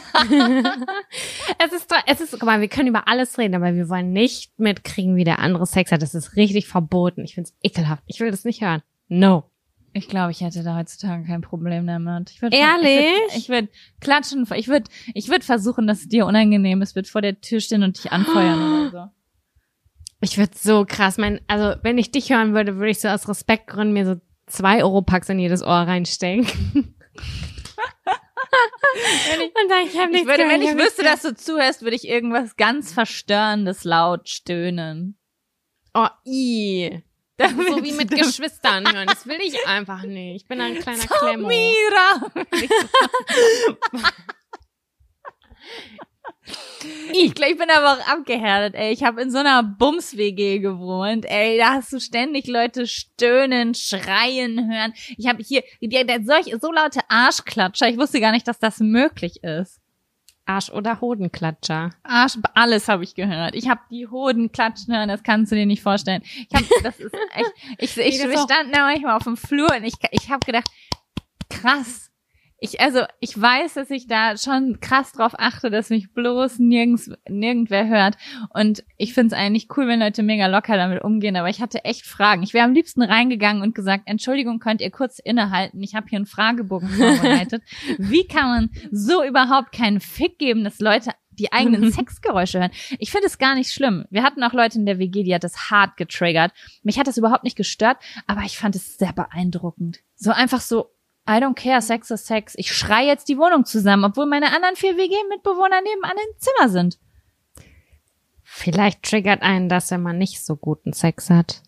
Es ist, guck mal, wir können über alles reden, aber wir wollen nicht mitkriegen, wie der andere Sex hat. Das ist richtig verboten. Ich find's ekelhaft. Ich will das nicht hören. No. Ich glaube, ich hätte da heutzutage kein Problem damit. Ehrlich? Ich würde klatschen. Ich würde versuchen, dass es dir unangenehm ist, würde vor der Tür stehen und dich anfeuern oder so. Ich würde so krass also wenn ich dich hören würde, würde ich so aus Respektgründen mir so 2 Europacks in jedes Ohr reinstecken. Wenn ich wüsste, dass du zuhörst, würde ich irgendwas ganz Verstörendes laut stöhnen. Oh, so wie mit Geschwistern hören. Das will ich einfach nicht. Ich bin ein kleiner Klemmo. Ich bin aber auch abgehärtet, ey. Ich habe in so einer Bums-WG gewohnt, ey. Da hast du ständig Leute stöhnen, schreien hören. Ich habe hier so laute Arschklatscher. Ich wusste gar nicht, dass das möglich ist. Arsch- oder Hodenklatscher? Alles habe ich gehört. Ich habe die Hoden klatschen hören, das kannst du dir nicht vorstellen. Das ist echt, wir standen da manchmal auf dem Flur und ich habe gedacht, krass. Ich weiß, dass ich da schon krass drauf achte, dass mich bloß nirgendwer hört. Und ich find's eigentlich cool, wenn Leute mega locker damit umgehen. Aber ich hatte echt Fragen. Ich wäre am liebsten reingegangen und gesagt, Entschuldigung, könnt ihr kurz innehalten? Ich habe hier einen Fragebogen vorbereitet. Wie kann man so überhaupt keinen Fick geben, dass Leute die eigenen Sexgeräusche hören? Ich finde es gar nicht schlimm. Wir hatten auch Leute in der WG, die hat das hart getriggert. Mich hat das überhaupt nicht gestört, aber ich fand es sehr beeindruckend. So einfach so, I don't care, Sex ist Sex. Ich schreie jetzt die Wohnung zusammen, obwohl meine anderen 4 WG-Mitbewohner nebenan im Zimmer sind. Vielleicht triggert einen das, wenn man nicht so guten Sex hat.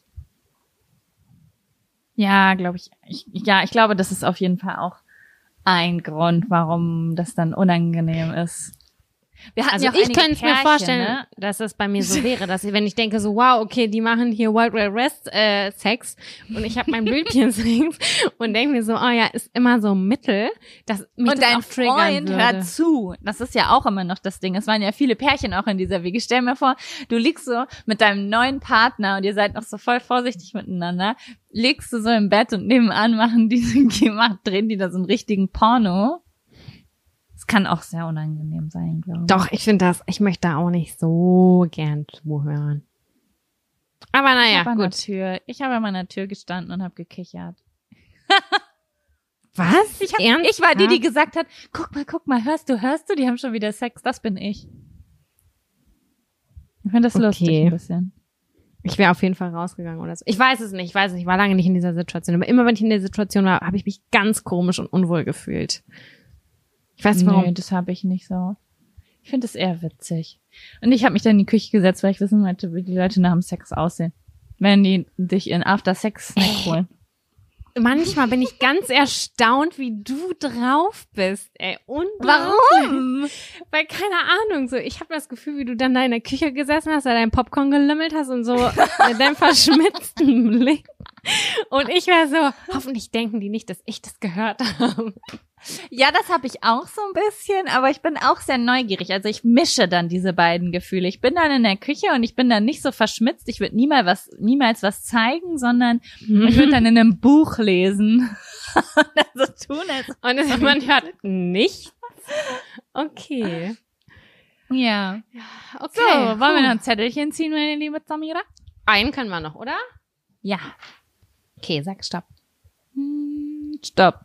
Ja, glaube ich. Ich glaube, das ist auf jeden Fall auch ein Grund, warum das dann unangenehm ist. Also ja ich könnte es mir vorstellen, ne? Dass es bei mir so wäre, dass wenn ich denke so, wow, okay, die machen hier Wild Wild West Sex und ich habe mein Blütchen Sex und denke mir so, oh ja, ist immer so ein Mittel, dass mich und das dein auch triggern Freund würde. hört zu. Das ist ja auch immer noch das Ding. Es waren ja viele Pärchen auch in dieser WG. Stell mir vor, du liegst so mit deinem neuen Partner und ihr seid noch so voll vorsichtig miteinander, liegst du so im Bett und nebenan drehen die da so einen richtigen Porno. Das kann auch sehr unangenehm sein, glaube ich. Doch, ich möchte da auch nicht so gern zuhören. Aber naja, gut. Ich habe an meiner Tür gestanden und habe gekichert. Was? Ich war die gesagt hat, guck mal, hörst du, die haben schon wieder Sex, das bin ich. Ich finde das lustig ein bisschen. Ich wäre auf jeden Fall rausgegangen oder so. Ich weiß es nicht, ich war lange nicht in dieser Situation. Aber immer wenn ich in der Situation war, habe ich mich ganz komisch und unwohl gefühlt. Ich weiß nicht warum. Nee, das habe ich nicht so. Ich finde es eher witzig. Und ich habe mich dann in die Küche gesetzt, weil ich wissen wollte, wie die Leute nach dem Sex aussehen. Wenn die dich in After-Sex-Snack holen. Manchmal bin ich ganz erstaunt, wie du drauf bist, ey. Warum? Weil, keine Ahnung, so, ich habe das Gefühl, wie du dann da in der Küche gesessen hast, da dein Popcorn gelümmelt hast und so mit deinem verschmitzten Blick. Und ich war so, hoffentlich denken die nicht, dass ich das gehört habe. Ja, das habe ich auch so ein bisschen, aber ich bin auch sehr neugierig. Also ich mische dann diese beiden Gefühle. Ich bin dann in der Küche und ich bin dann nicht so verschmitzt. Ich würde niemals was zeigen, sondern ich würde dann in einem Buch lesen. Und so tun, und man hört nichts. Okay. Ja. Okay. So, wollen wir noch ein Zettelchen ziehen, meine liebe Samira? Einen können wir noch, oder? Ja. Okay, sag Stopp. Stopp.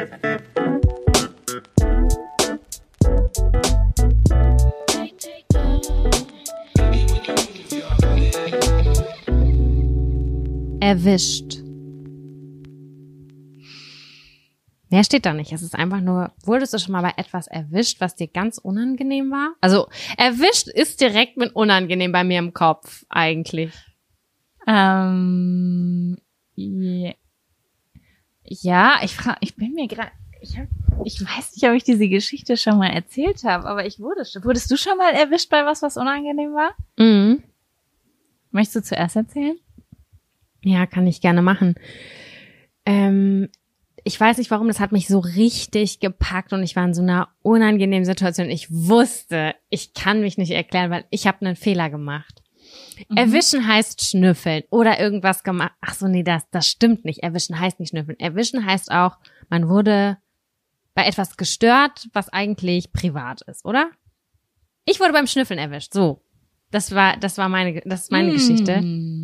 Erwischt. Mehr steht da nicht. Es ist einfach nur, wurdest du schon mal bei etwas erwischt, was dir ganz unangenehm war? Also, erwischt ist direkt mit unangenehm bei mir im Kopf, eigentlich. Ja, ich bin mir gerade, ich weiß nicht, ob ich diese Geschichte schon mal erzählt habe, aber wurdest du schon mal erwischt bei was unangenehm war? Mhm. Möchtest du zuerst erzählen? Ja, kann ich gerne machen. Ich weiß nicht warum, das hat mich so richtig gepackt und ich war in so einer unangenehmen Situation. Ich wusste, ich kann mich nicht erklären, weil ich habe einen Fehler gemacht. Erwischen heißt schnüffeln oder irgendwas gemacht. Ach so, nee, das stimmt nicht. Erwischen heißt nicht schnüffeln. Erwischen heißt auch, man wurde bei etwas gestört, was eigentlich privat ist, oder? Ich wurde beim Schnüffeln erwischt. So. Das ist meine Geschichte.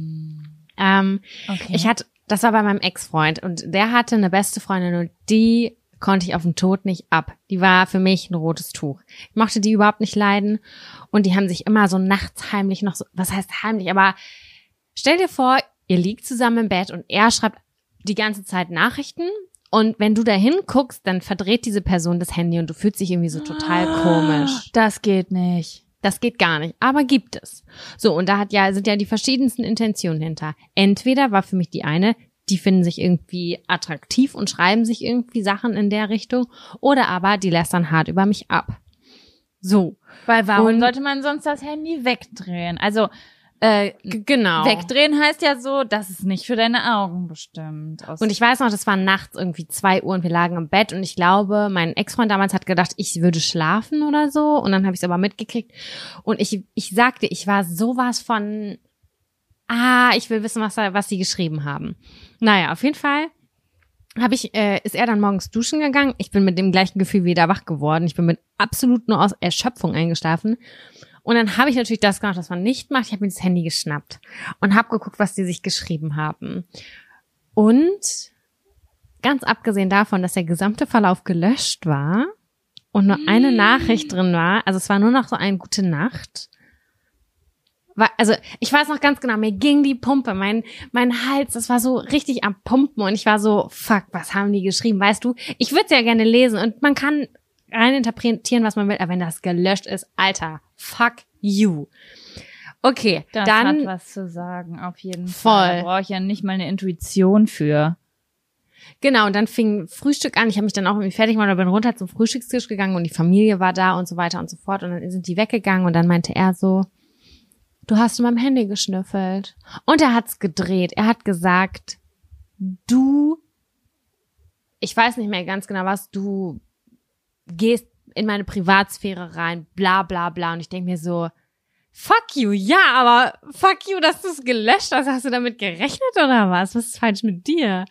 Okay. Das war bei meinem Ex-Freund und der hatte eine beste Freundin und die konnte ich auf den Tod nicht ab. Die war für mich ein rotes Tuch. Ich mochte die überhaupt nicht leiden und die haben sich immer so nachts heimlich noch so, was heißt heimlich, aber stell dir vor, ihr liegt zusammen im Bett und er schreibt die ganze Zeit Nachrichten und wenn du da hinguckst, dann verdreht diese Person das Handy und du fühlst dich irgendwie so total komisch. Das geht nicht. Das geht gar nicht, aber gibt es. So, und da sind ja die verschiedensten Intentionen hinter. Entweder war für mich die eine, die finden sich irgendwie attraktiv und schreiben sich irgendwie Sachen in der Richtung, oder aber die lästern hart über mich ab. So. Weil warum sollte man sonst das Handy wegdrehen? Also, genau. Wegdrehen heißt ja so, dass es nicht für deine Augen bestimmt. Und ich weiß noch, das war nachts irgendwie 2 Uhr und wir lagen im Bett und ich glaube, mein Ex-Freund damals hat gedacht, ich würde schlafen oder so und dann habe ich es aber mitgekriegt und ich sagte, ich war sowas von, ich will wissen, was sie geschrieben haben. Naja, auf jeden Fall ist er dann morgens duschen gegangen. Ich bin mit dem gleichen Gefühl wieder wach geworden. Ich bin mit absolut nur aus Erschöpfung eingeschlafen. Und dann habe ich natürlich das gemacht, was man nicht macht. Ich habe mir das Handy geschnappt und habe geguckt, was die sich geschrieben haben. Und ganz abgesehen davon, dass der gesamte Verlauf gelöscht war und nur eine Nachricht drin war, also es war nur noch so ein Gute Nacht. Also ich weiß noch ganz genau, mir ging die Pumpe, mein Hals, das war so richtig am Pumpen und ich war so, fuck, was haben die geschrieben, weißt du? Ich würde es ja gerne lesen und man kann reininterpretieren, was man will, aber wenn das gelöscht ist, Alter, fuck you. Okay, das dann hat was zu sagen, auf jeden Fall. Da brauche ich ja nicht mal eine Intuition für. Genau, und dann fing Frühstück an. Ich habe mich dann auch irgendwie fertig gemacht und bin runter zum Frühstückstisch gegangen und die Familie war da und so weiter und so fort. Und dann sind die weggegangen und dann meinte er so, du hast in meinem Handy geschnüffelt. Und er hat's gedreht. Er hat gesagt, ich weiß nicht mehr ganz genau was, du gehst in meine Privatsphäre rein, bla bla bla. Und ich denke mir so, fuck you, ja, aber fuck you, dass du es gelöscht hast. Hast du damit gerechnet oder was? Was ist falsch mit dir?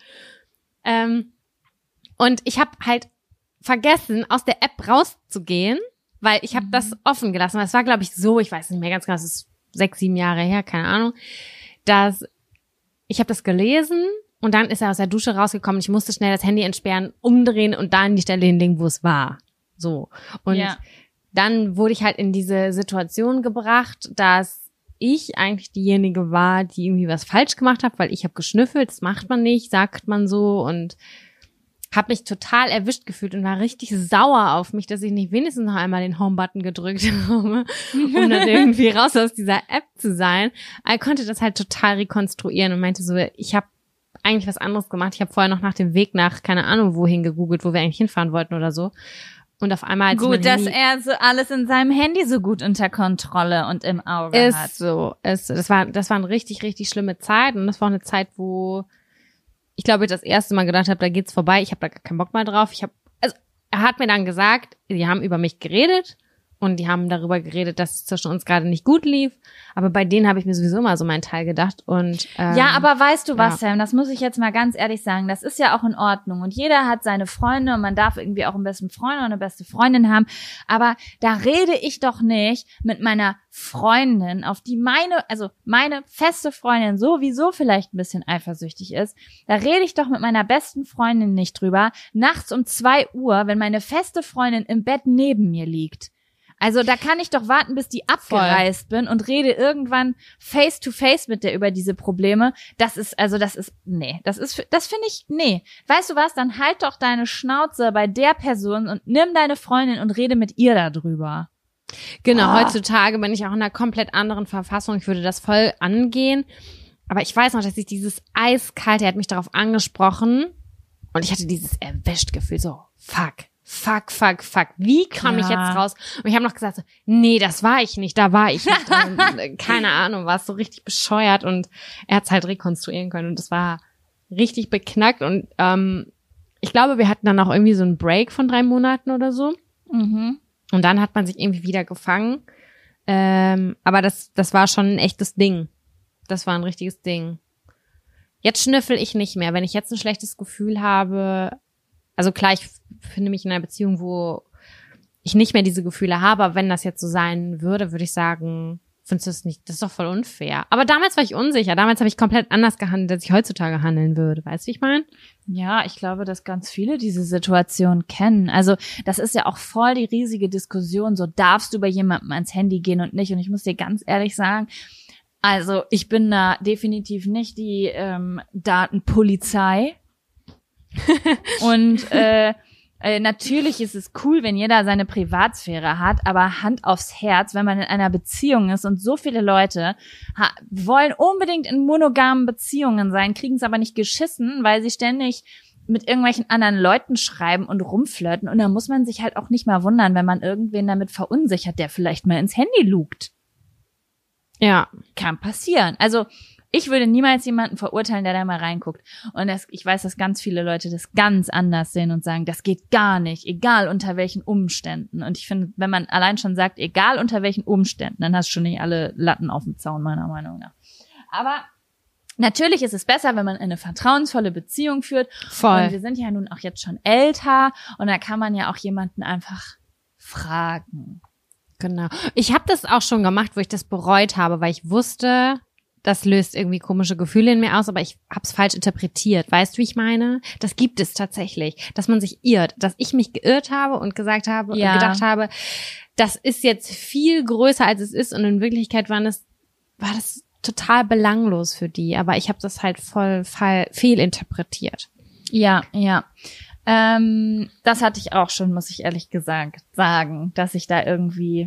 Und ich habe halt vergessen, aus der App rauszugehen, weil ich habe das offen gelassen. Es war, glaube ich, so, ich weiß nicht mehr ganz genau, es ist 6, 7 Jahre her, keine Ahnung, dass ich habe das gelesen und dann ist er aus der Dusche rausgekommen. Ich musste schnell das Handy entsperren, umdrehen und da an die Stelle hinlegen, wo es war. So. Und dann wurde ich halt in diese Situation gebracht, dass ich eigentlich diejenige war, die irgendwie was falsch gemacht hat, weil ich habe geschnüffelt, das macht man nicht, sagt man so und habe mich total erwischt gefühlt und war richtig sauer auf mich, dass ich nicht wenigstens noch einmal den Home-Button gedrückt habe, um dann irgendwie raus aus dieser App zu sein. Aber ich konnte das halt total rekonstruieren und meinte so, ich habe eigentlich was anderes gemacht. Ich habe vorher noch nach dem Weg nach, keine Ahnung, wohin gegoogelt, wo wir eigentlich hinfahren wollten oder so. Und auf einmal gut, dass er so alles in seinem Handy so gut unter Kontrolle und im Auge hat. Ist so. Das war eine richtig, richtig schlimme Zeit und das war auch eine Zeit, wo ich glaube, ich das erste Mal gedacht habe, da geht's vorbei. Ich habe da gar keinen Bock mehr drauf. Er hat mir dann gesagt, die haben über mich geredet und die haben darüber geredet, dass es zwischen uns gerade nicht gut lief. Aber bei denen habe ich mir sowieso mal so meinen Teil gedacht. Und ja, aber weißt du was, Sam, das muss ich jetzt mal ganz ehrlich sagen, das ist ja auch in Ordnung. Und jeder hat seine Freunde und man darf irgendwie auch einen besten Freund oder eine beste Freundin haben. Aber da rede ich doch nicht mit meiner Freundin, auf die meine feste Freundin sowieso vielleicht ein bisschen eifersüchtig ist. Da rede ich doch mit meiner besten Freundin nicht drüber. Nachts um 2 Uhr, wenn meine feste Freundin im Bett neben mir liegt. Also da kann ich doch warten, bis die abgereist bin und rede irgendwann face to face mit der über diese Probleme. Das finde ich, nee. Weißt du was, dann halt doch deine Schnauze bei der Person und nimm deine Freundin und rede mit ihr darüber. Genau, heutzutage bin ich auch in einer komplett anderen Verfassung. Ich würde das voll angehen. Aber ich weiß noch, dass ich dieses eiskalte, er hat mich darauf angesprochen und ich hatte dieses Erwischt-Gefühl, so, fuck. Wie kam ich jetzt raus? Und ich habe noch gesagt so, nee, das war ich nicht, da war ich nicht. Und, keine Ahnung, war es so richtig bescheuert und er hat es halt rekonstruieren können und das war richtig beknackt und ich glaube, wir hatten dann auch irgendwie so einen Break von 3 Monaten oder so. Mhm. Und dann hat man sich irgendwie wieder gefangen. Aber das war schon ein echtes Ding. Das war ein richtiges Ding. Jetzt schnüffel ich nicht mehr. Wenn ich jetzt ein schlechtes Gefühl habe, also klar, ich finde mich in einer Beziehung, wo ich nicht mehr diese Gefühle habe, aber wenn das jetzt so sein würde, würde ich sagen, findest du das nicht, das ist doch voll unfair. Aber damals war ich unsicher, damals habe ich komplett anders gehandelt, als ich heutzutage handeln würde. Weißt du, wie ich meine? Ja, ich glaube, dass ganz viele diese Situation kennen. Also das ist ja auch voll die riesige Diskussion, so darfst du bei jemandem ans Handy gehen und nicht. Und ich muss dir ganz ehrlich sagen, also ich bin da definitiv nicht die Datenpolizei. Und natürlich ist es cool, wenn jeder seine Privatsphäre hat, aber Hand aufs Herz, wenn man in einer Beziehung ist und so viele Leute wollen unbedingt in monogamen Beziehungen sein, kriegen es aber nicht geschissen, weil sie ständig mit irgendwelchen anderen Leuten schreiben und rumflirten. Und da muss man sich halt auch nicht mal wundern, wenn man irgendwen damit verunsichert, der vielleicht mal ins Handy lugt. Ja. Kann passieren. Also ich würde niemals jemanden verurteilen, der da mal reinguckt. Und ich weiß, dass ganz viele Leute das ganz anders sehen und sagen, das geht gar nicht, egal unter welchen Umständen. Und ich finde, wenn man allein schon sagt, egal unter welchen Umständen, dann hast du schon nicht alle Latten auf dem Zaun, meiner Meinung nach. Aber natürlich ist es besser, wenn man eine vertrauensvolle Beziehung führt. Voll. Und wir sind ja nun auch jetzt schon älter und da kann man ja auch jemanden einfach fragen. Genau. Ich habe das auch schon gemacht, wo ich das bereut habe, weil ich wusste, das löst irgendwie komische Gefühle in mir aus, aber ich habe es falsch interpretiert. Weißt du, wie ich meine? Das gibt es tatsächlich, dass man sich irrt, dass ich mich geirrt habe und gesagt habe, Ja. gedacht habe, das ist jetzt viel größer, als es ist und in Wirklichkeit war das total belanglos für die, aber ich habe das halt voll fehlinterpretiert. Ja, ja. Das hatte ich auch schon, muss ich ehrlich gesagt sagen, dass ich da irgendwo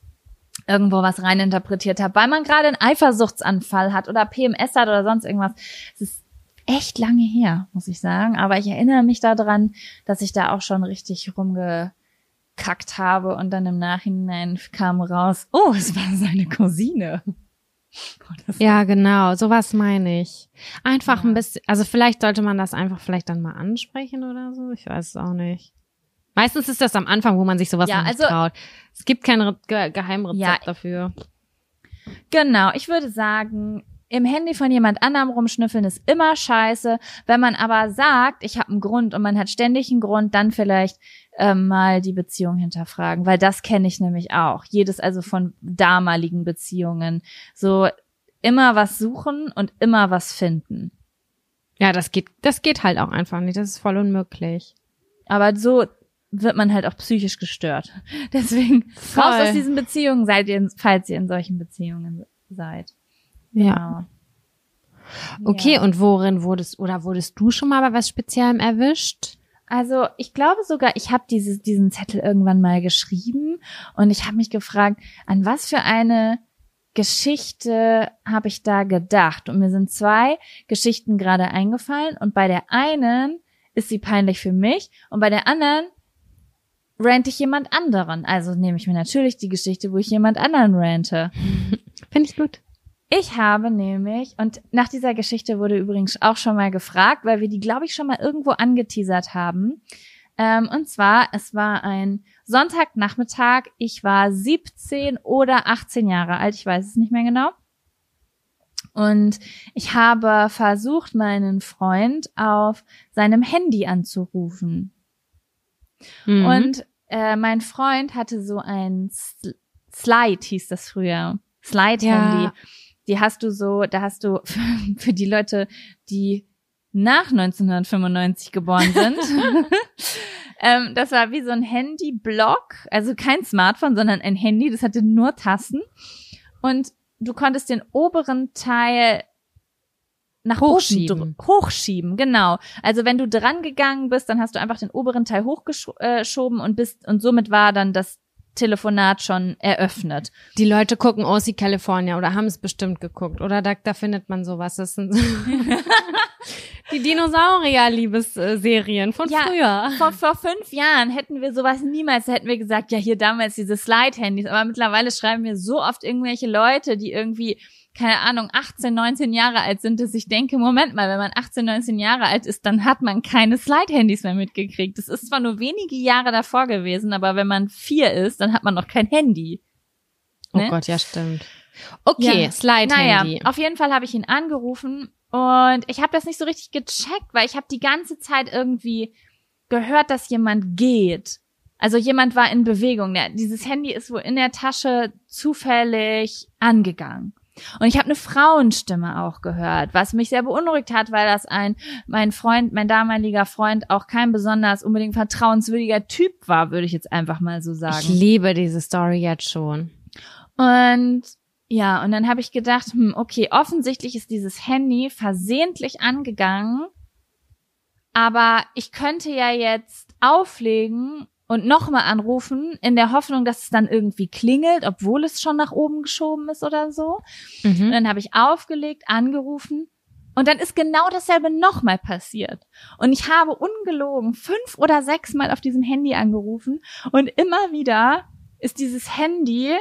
was reininterpretiert habe, weil man gerade einen Eifersuchtsanfall hat oder PMS hat oder sonst irgendwas. Es ist echt lange her, muss ich sagen, aber ich erinnere mich daran, dass ich da auch schon richtig rumgekackt habe und dann im Nachhinein kam raus, oh, es war seine Cousine. Ja, genau, sowas meine ich. Einfach ein bisschen, also vielleicht sollte man das einfach vielleicht dann mal ansprechen oder so, ich weiß es auch nicht. Meistens ist das am Anfang, wo man sich sowas noch nicht traut. Es gibt kein Geheimrezept dafür. Genau, ich würde sagen, im Handy von jemand anderem rumschnüffeln ist immer scheiße. Wenn man aber sagt, ich habe einen Grund und man hat ständig einen Grund, dann vielleicht mal die Beziehung hinterfragen, weil das kenne ich nämlich auch. Also von damaligen Beziehungen. So immer was suchen und immer was finden. Ja, das geht halt auch einfach nicht. Das ist voll unmöglich. Aber so wird man halt auch psychisch gestört. Deswegen raus aus diesen Beziehungen falls ihr in solchen Beziehungen seid. Ja. Genau. Okay, und wurdest du schon mal bei was Speziellem erwischt? Also ich glaube sogar, ich habe diesen Zettel irgendwann mal geschrieben und ich habe mich gefragt, an was für eine Geschichte habe ich da gedacht? Und mir sind 2 Geschichten gerade eingefallen und bei der einen ist sie peinlich für mich und bei der anderen rante ich jemand anderen. Also nehme ich mir natürlich die Geschichte, wo ich jemand anderen rante. Finde ich gut. Ich habe nämlich, und nach dieser Geschichte wurde übrigens auch schon mal gefragt, weil wir die, glaube ich, schon mal irgendwo angeteasert haben. Und zwar, es war ein Sonntagnachmittag. Ich war 17 oder 18 Jahre alt, ich weiß es nicht mehr genau. Und ich habe versucht, meinen Freund auf seinem Handy anzurufen. Mhm. Und mein Freund hatte so ein Slide, hieß das früher. Slide-Handy. Ja. Da hast du für die Leute, die nach 1995 geboren sind, das war wie so ein Handyblock, also kein Smartphone, sondern ein Handy, das hatte nur Tasten und du konntest den oberen Teil nach hochschieben, genau. Also wenn du dran gegangen bist, dann hast du einfach den oberen Teil hochgeschoben und somit war dann das Telefonat schon eröffnet. Die Leute gucken OC California oder haben es bestimmt geguckt oder da findet man sowas. Das sind die Dinosaurier-Liebesserien von früher. Vor 5 Jahren hätten wir sowas niemals, hätten wir gesagt, ja hier damals diese Slide-Handys, aber mittlerweile schreiben wir so oft irgendwelche Leute, die irgendwie, keine Ahnung, 18, 19 Jahre alt sind, dass ich denke, Moment mal, wenn man 18, 19 Jahre alt ist, dann hat man keine Slide-Handys mehr mitgekriegt. Das ist zwar nur wenige Jahre davor gewesen, aber wenn man 4 ist, dann hat man noch kein Handy. Ne? Oh Gott, ja, stimmt. Okay, ja. Slide-Handy. Naja, auf jeden Fall habe ich ihn angerufen und ich habe das nicht so richtig gecheckt, weil ich habe die ganze Zeit irgendwie gehört, dass jemand geht. Also jemand war in Bewegung. Dieses Handy ist wohl in der Tasche zufällig angegangen. Und ich habe eine Frauenstimme auch gehört, was mich sehr beunruhigt hat, weil das mein damaliger Freund, auch kein besonders unbedingt vertrauenswürdiger Typ war, würde ich jetzt einfach mal so sagen. Ich liebe diese Story jetzt schon. Und ja, und dann habe ich gedacht, okay, offensichtlich ist dieses Handy versehentlich angegangen, aber ich könnte ja jetzt auflegen und nochmal anrufen, in der Hoffnung, dass es dann irgendwie klingelt, obwohl es schon nach oben geschoben ist oder so. Mhm. Und dann habe ich aufgelegt, angerufen Und dann ist genau dasselbe nochmal passiert. Und ich habe ungelogen 5 oder 6 Mal auf diesem Handy angerufen und immer wieder ist dieses Handy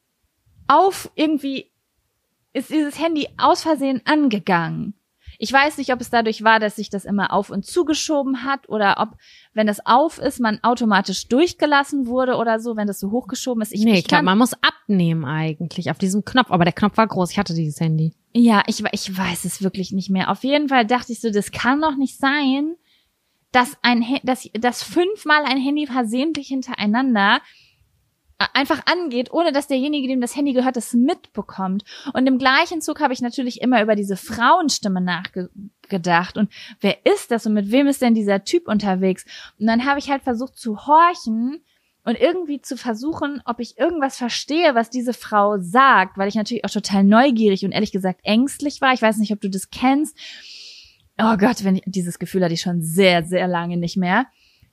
aus Versehen angegangen. Ich weiß nicht, ob es dadurch war, dass sich das immer auf und zugeschoben hat oder ob, wenn das auf ist, man automatisch durchgelassen wurde oder so, wenn das so hochgeschoben ist. Ich glaube, man muss abnehmen eigentlich auf diesem Knopf, aber der Knopf war groß, ich hatte dieses Handy. Ja, ich weiß es wirklich nicht mehr. Auf jeden Fall dachte ich so, das kann doch nicht sein, dass 5-mal ein Handy versehentlich hintereinander einfach angeht, ohne dass derjenige, dem das Handy gehört, das mitbekommt. Und im gleichen Zug habe ich natürlich immer über diese Frauenstimme nachgedacht. Und wer ist das und mit wem ist denn dieser Typ unterwegs? Und dann habe ich halt versucht zu horchen und irgendwie zu versuchen, ob ich irgendwas verstehe, was diese Frau sagt, weil ich natürlich auch total neugierig und ehrlich gesagt ängstlich war. Ich weiß nicht, ob du das kennst. Oh Gott, dieses Gefühl hatte ich schon sehr, sehr lange nicht mehr.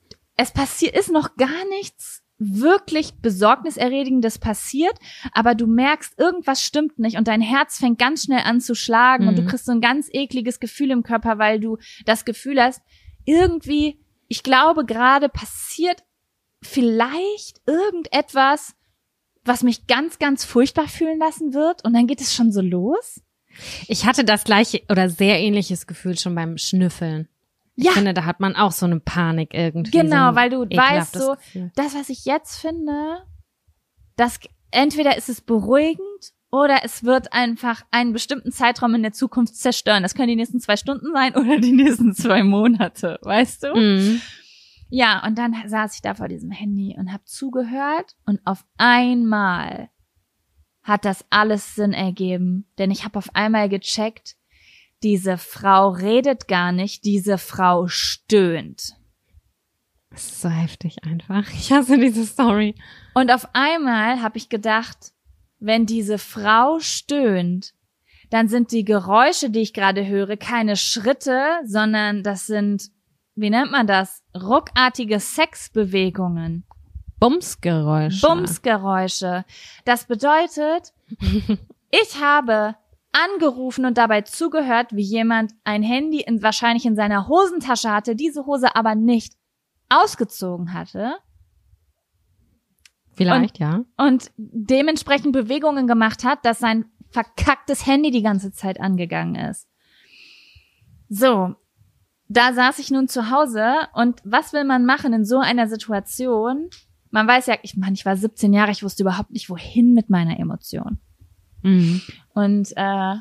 Ist noch gar nichts wirklich Besorgniserregendes passiert, aber du merkst, irgendwas stimmt nicht und dein Herz fängt ganz schnell an zu schlagen und du kriegst so ein ganz ekliges Gefühl im Körper, weil du das Gefühl hast, irgendwie, ich glaube, gerade passiert vielleicht irgendetwas, was mich ganz, ganz furchtbar fühlen lassen wird und dann geht es schon so los. Ich hatte das gleiche oder sehr ähnliches Gefühl schon beim Schnüffeln. Ich finde, da hat man auch so eine Panik irgendwie. Genau, weil du weißt so, Gefühl. Das, was ich jetzt finde, entweder ist es beruhigend oder es wird einfach einen bestimmten Zeitraum in der Zukunft zerstören. Das können die nächsten 2 Stunden sein oder die nächsten 2 Monate, weißt du? Mhm. Ja, und dann saß ich da vor diesem Handy und habe zugehört und auf einmal hat das alles Sinn ergeben, denn ich habe auf einmal gecheckt, diese Frau redet gar nicht, diese Frau stöhnt. Das ist so heftig einfach. Ich hasse diese Story. Und auf einmal habe ich gedacht, wenn diese Frau stöhnt, dann sind die Geräusche, die ich gerade höre, keine Schritte, sondern das sind, wie nennt man das? Ruckartige Sexbewegungen. Bumsgeräusche. Bumsgeräusche. Das bedeutet, ich habe angerufen und dabei zugehört, wie jemand ein Handy wahrscheinlich in seiner Hosentasche hatte, diese Hose aber nicht ausgezogen hatte. Vielleicht, ja. Und dementsprechend Bewegungen gemacht hat, dass sein verkacktes Handy die ganze Zeit angegangen ist. So, da saß ich nun zu Hause und was will man machen in so einer Situation? Man weiß ja, ich war 17 Jahre, ich wusste überhaupt nicht, wohin mit meiner Emotion. Mhm. Und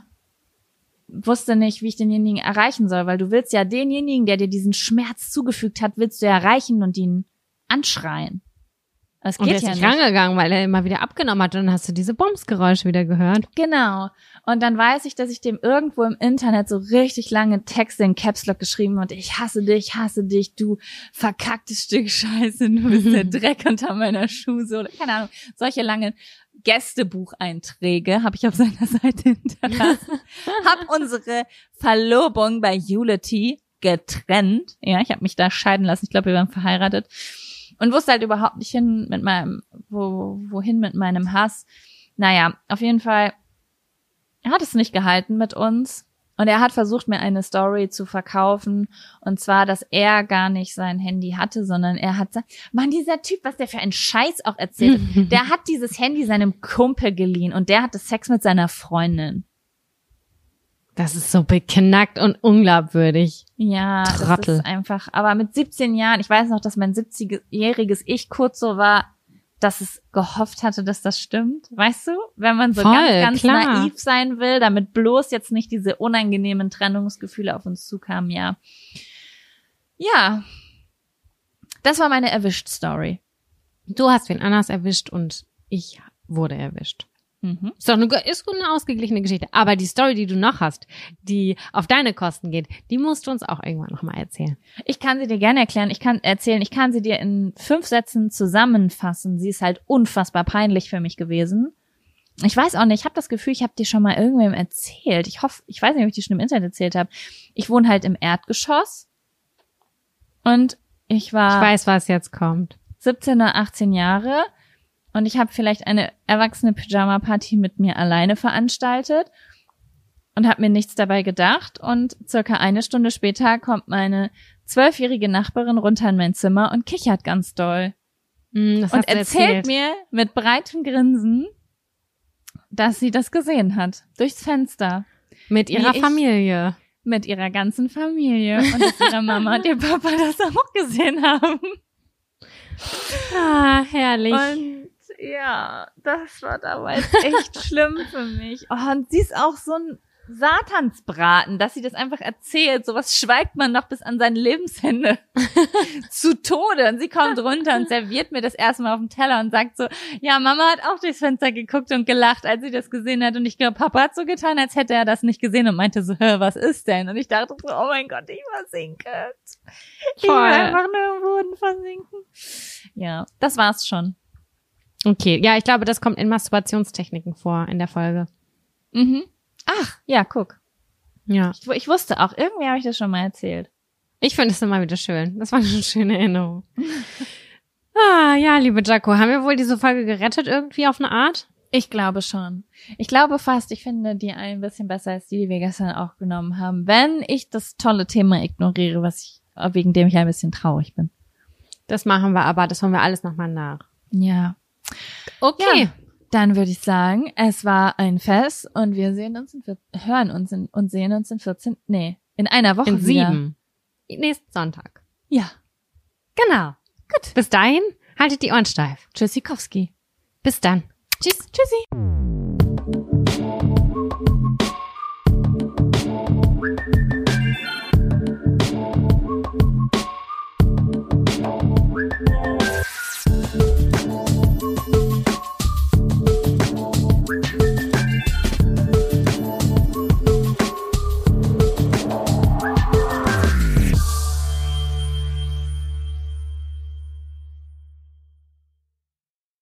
wusste nicht, wie ich denjenigen erreichen soll, weil du willst ja denjenigen, der dir diesen Schmerz zugefügt hat, willst du erreichen und ihn anschreien. Das geht und er ist nicht rangegangen, weil er immer wieder abgenommen hat und dann hast du diese Bumsgeräusche wieder gehört. Genau. Und dann weiß ich, dass ich dem irgendwo im Internet so richtig lange Texte in Caps Lock geschrieben und ich hasse dich, du verkacktes Stück Scheiße, du bist der Dreck unter meiner Schuhsohle. Keine Ahnung, solche langen Gästebucheinträge habe ich auf seiner Seite hinterlassen. Hab unsere Verlobung bei Unity getrennt. Ja, ich habe mich da scheiden lassen. Ich glaube, wir waren verheiratet. Und wusste halt überhaupt nicht wohin mit meinem Hass. Naja, auf jeden Fall, er hat es nicht gehalten mit uns. Und er hat versucht, mir eine Story zu verkaufen. Und zwar, dass er gar nicht sein Handy hatte, sondern er hat Mann, dieser Typ, was der für einen Scheiß auch erzählt hat, der hat dieses Handy seinem Kumpel geliehen und der hatte Sex mit seiner Freundin. Das ist so beknackt und unglaubwürdig. Ja, Trottel. Das ist einfach, aber mit 17 Jahren, ich weiß noch, dass mein 70-jähriges Ich kurz so war, dass es gehofft hatte, dass das stimmt. Weißt du? Wenn man so ganz naiv sein will, damit bloß jetzt nicht diese unangenehmen Trennungsgefühle auf uns zukamen, ja. Ja. Das war meine Erwischt-Story. Du hast wen anders erwischt und ich wurde erwischt. Mhm. Ist eine ausgeglichene Geschichte. Aber die Story, die du noch hast, die auf deine Kosten geht, die musst du uns auch irgendwann nochmal erzählen. Ich kann sie dir gerne erklären. Ich kann sie dir in 5 Sätzen zusammenfassen. Sie ist halt unfassbar peinlich für mich gewesen. Ich weiß auch nicht, ich habe das Gefühl, ich habe dir schon mal irgendwem erzählt. Ich weiß nicht, ob ich die schon im Internet erzählt habe. Ich wohne halt im Erdgeschoss und ich weiß, was jetzt kommt. 17 oder 18 Jahre. Und ich habe vielleicht eine erwachsene Pyjama-Party mit mir alleine veranstaltet. und habe mir nichts dabei gedacht. Und circa eine Stunde später kommt meine 12-jährige Nachbarin runter in mein Zimmer und kichert ganz doll. Das und erzählt mir mit breitem Grinsen, dass sie das gesehen hat. Durchs Fenster. Mit ihrer Familie. Mit ihrer ganzen Familie. Und dass ihre Mama und ihr Papa das auch gesehen haben. Ah, herrlich. Und ja, das war damals echt schlimm für mich. Oh, und sie ist auch so ein Satansbraten, dass sie das einfach erzählt. Sowas schweigt man noch bis an sein Lebensende zu Tode. Und sie kommt runter und serviert mir das erstmal auf dem Teller und sagt so, ja, Mama hat auch durchs Fenster geguckt und gelacht, als sie das gesehen hat. Und ich glaube, Papa hat so getan, als hätte er das nicht gesehen und meinte so, was ist denn? Und ich dachte so, oh mein Gott, ich versinke. Ich will einfach nur im Boden versinken. Ja, das war's schon. Okay, ja, ich glaube, das kommt in Masturbationstechniken vor in der Folge. Mhm. Ach, ja, guck. Ja. Ich wusste auch, irgendwie habe ich das schon mal erzählt. Ich finde es immer wieder schön. Das war eine schöne Erinnerung. Ja, liebe Jaco, haben wir wohl diese Folge gerettet irgendwie auf eine Art? Ich glaube schon. Ich glaube fast, ich finde die ein bisschen besser als die wir gestern auch genommen haben, wenn ich das tolle Thema ignoriere, wegen dem ich ein bisschen traurig bin. Das machen wir aber, das holen wir alles nochmal nach. Ja. Okay. Ja. Dann würde ich sagen, es war ein Fest und wir sehen uns in einer Woche in wieder. 7. Nächsten Sonntag. Ja. Genau. Gut. Bis dahin, haltet die Ohren steif. Tschüssikowski. Bis dann. Tschüss. Tschüssi.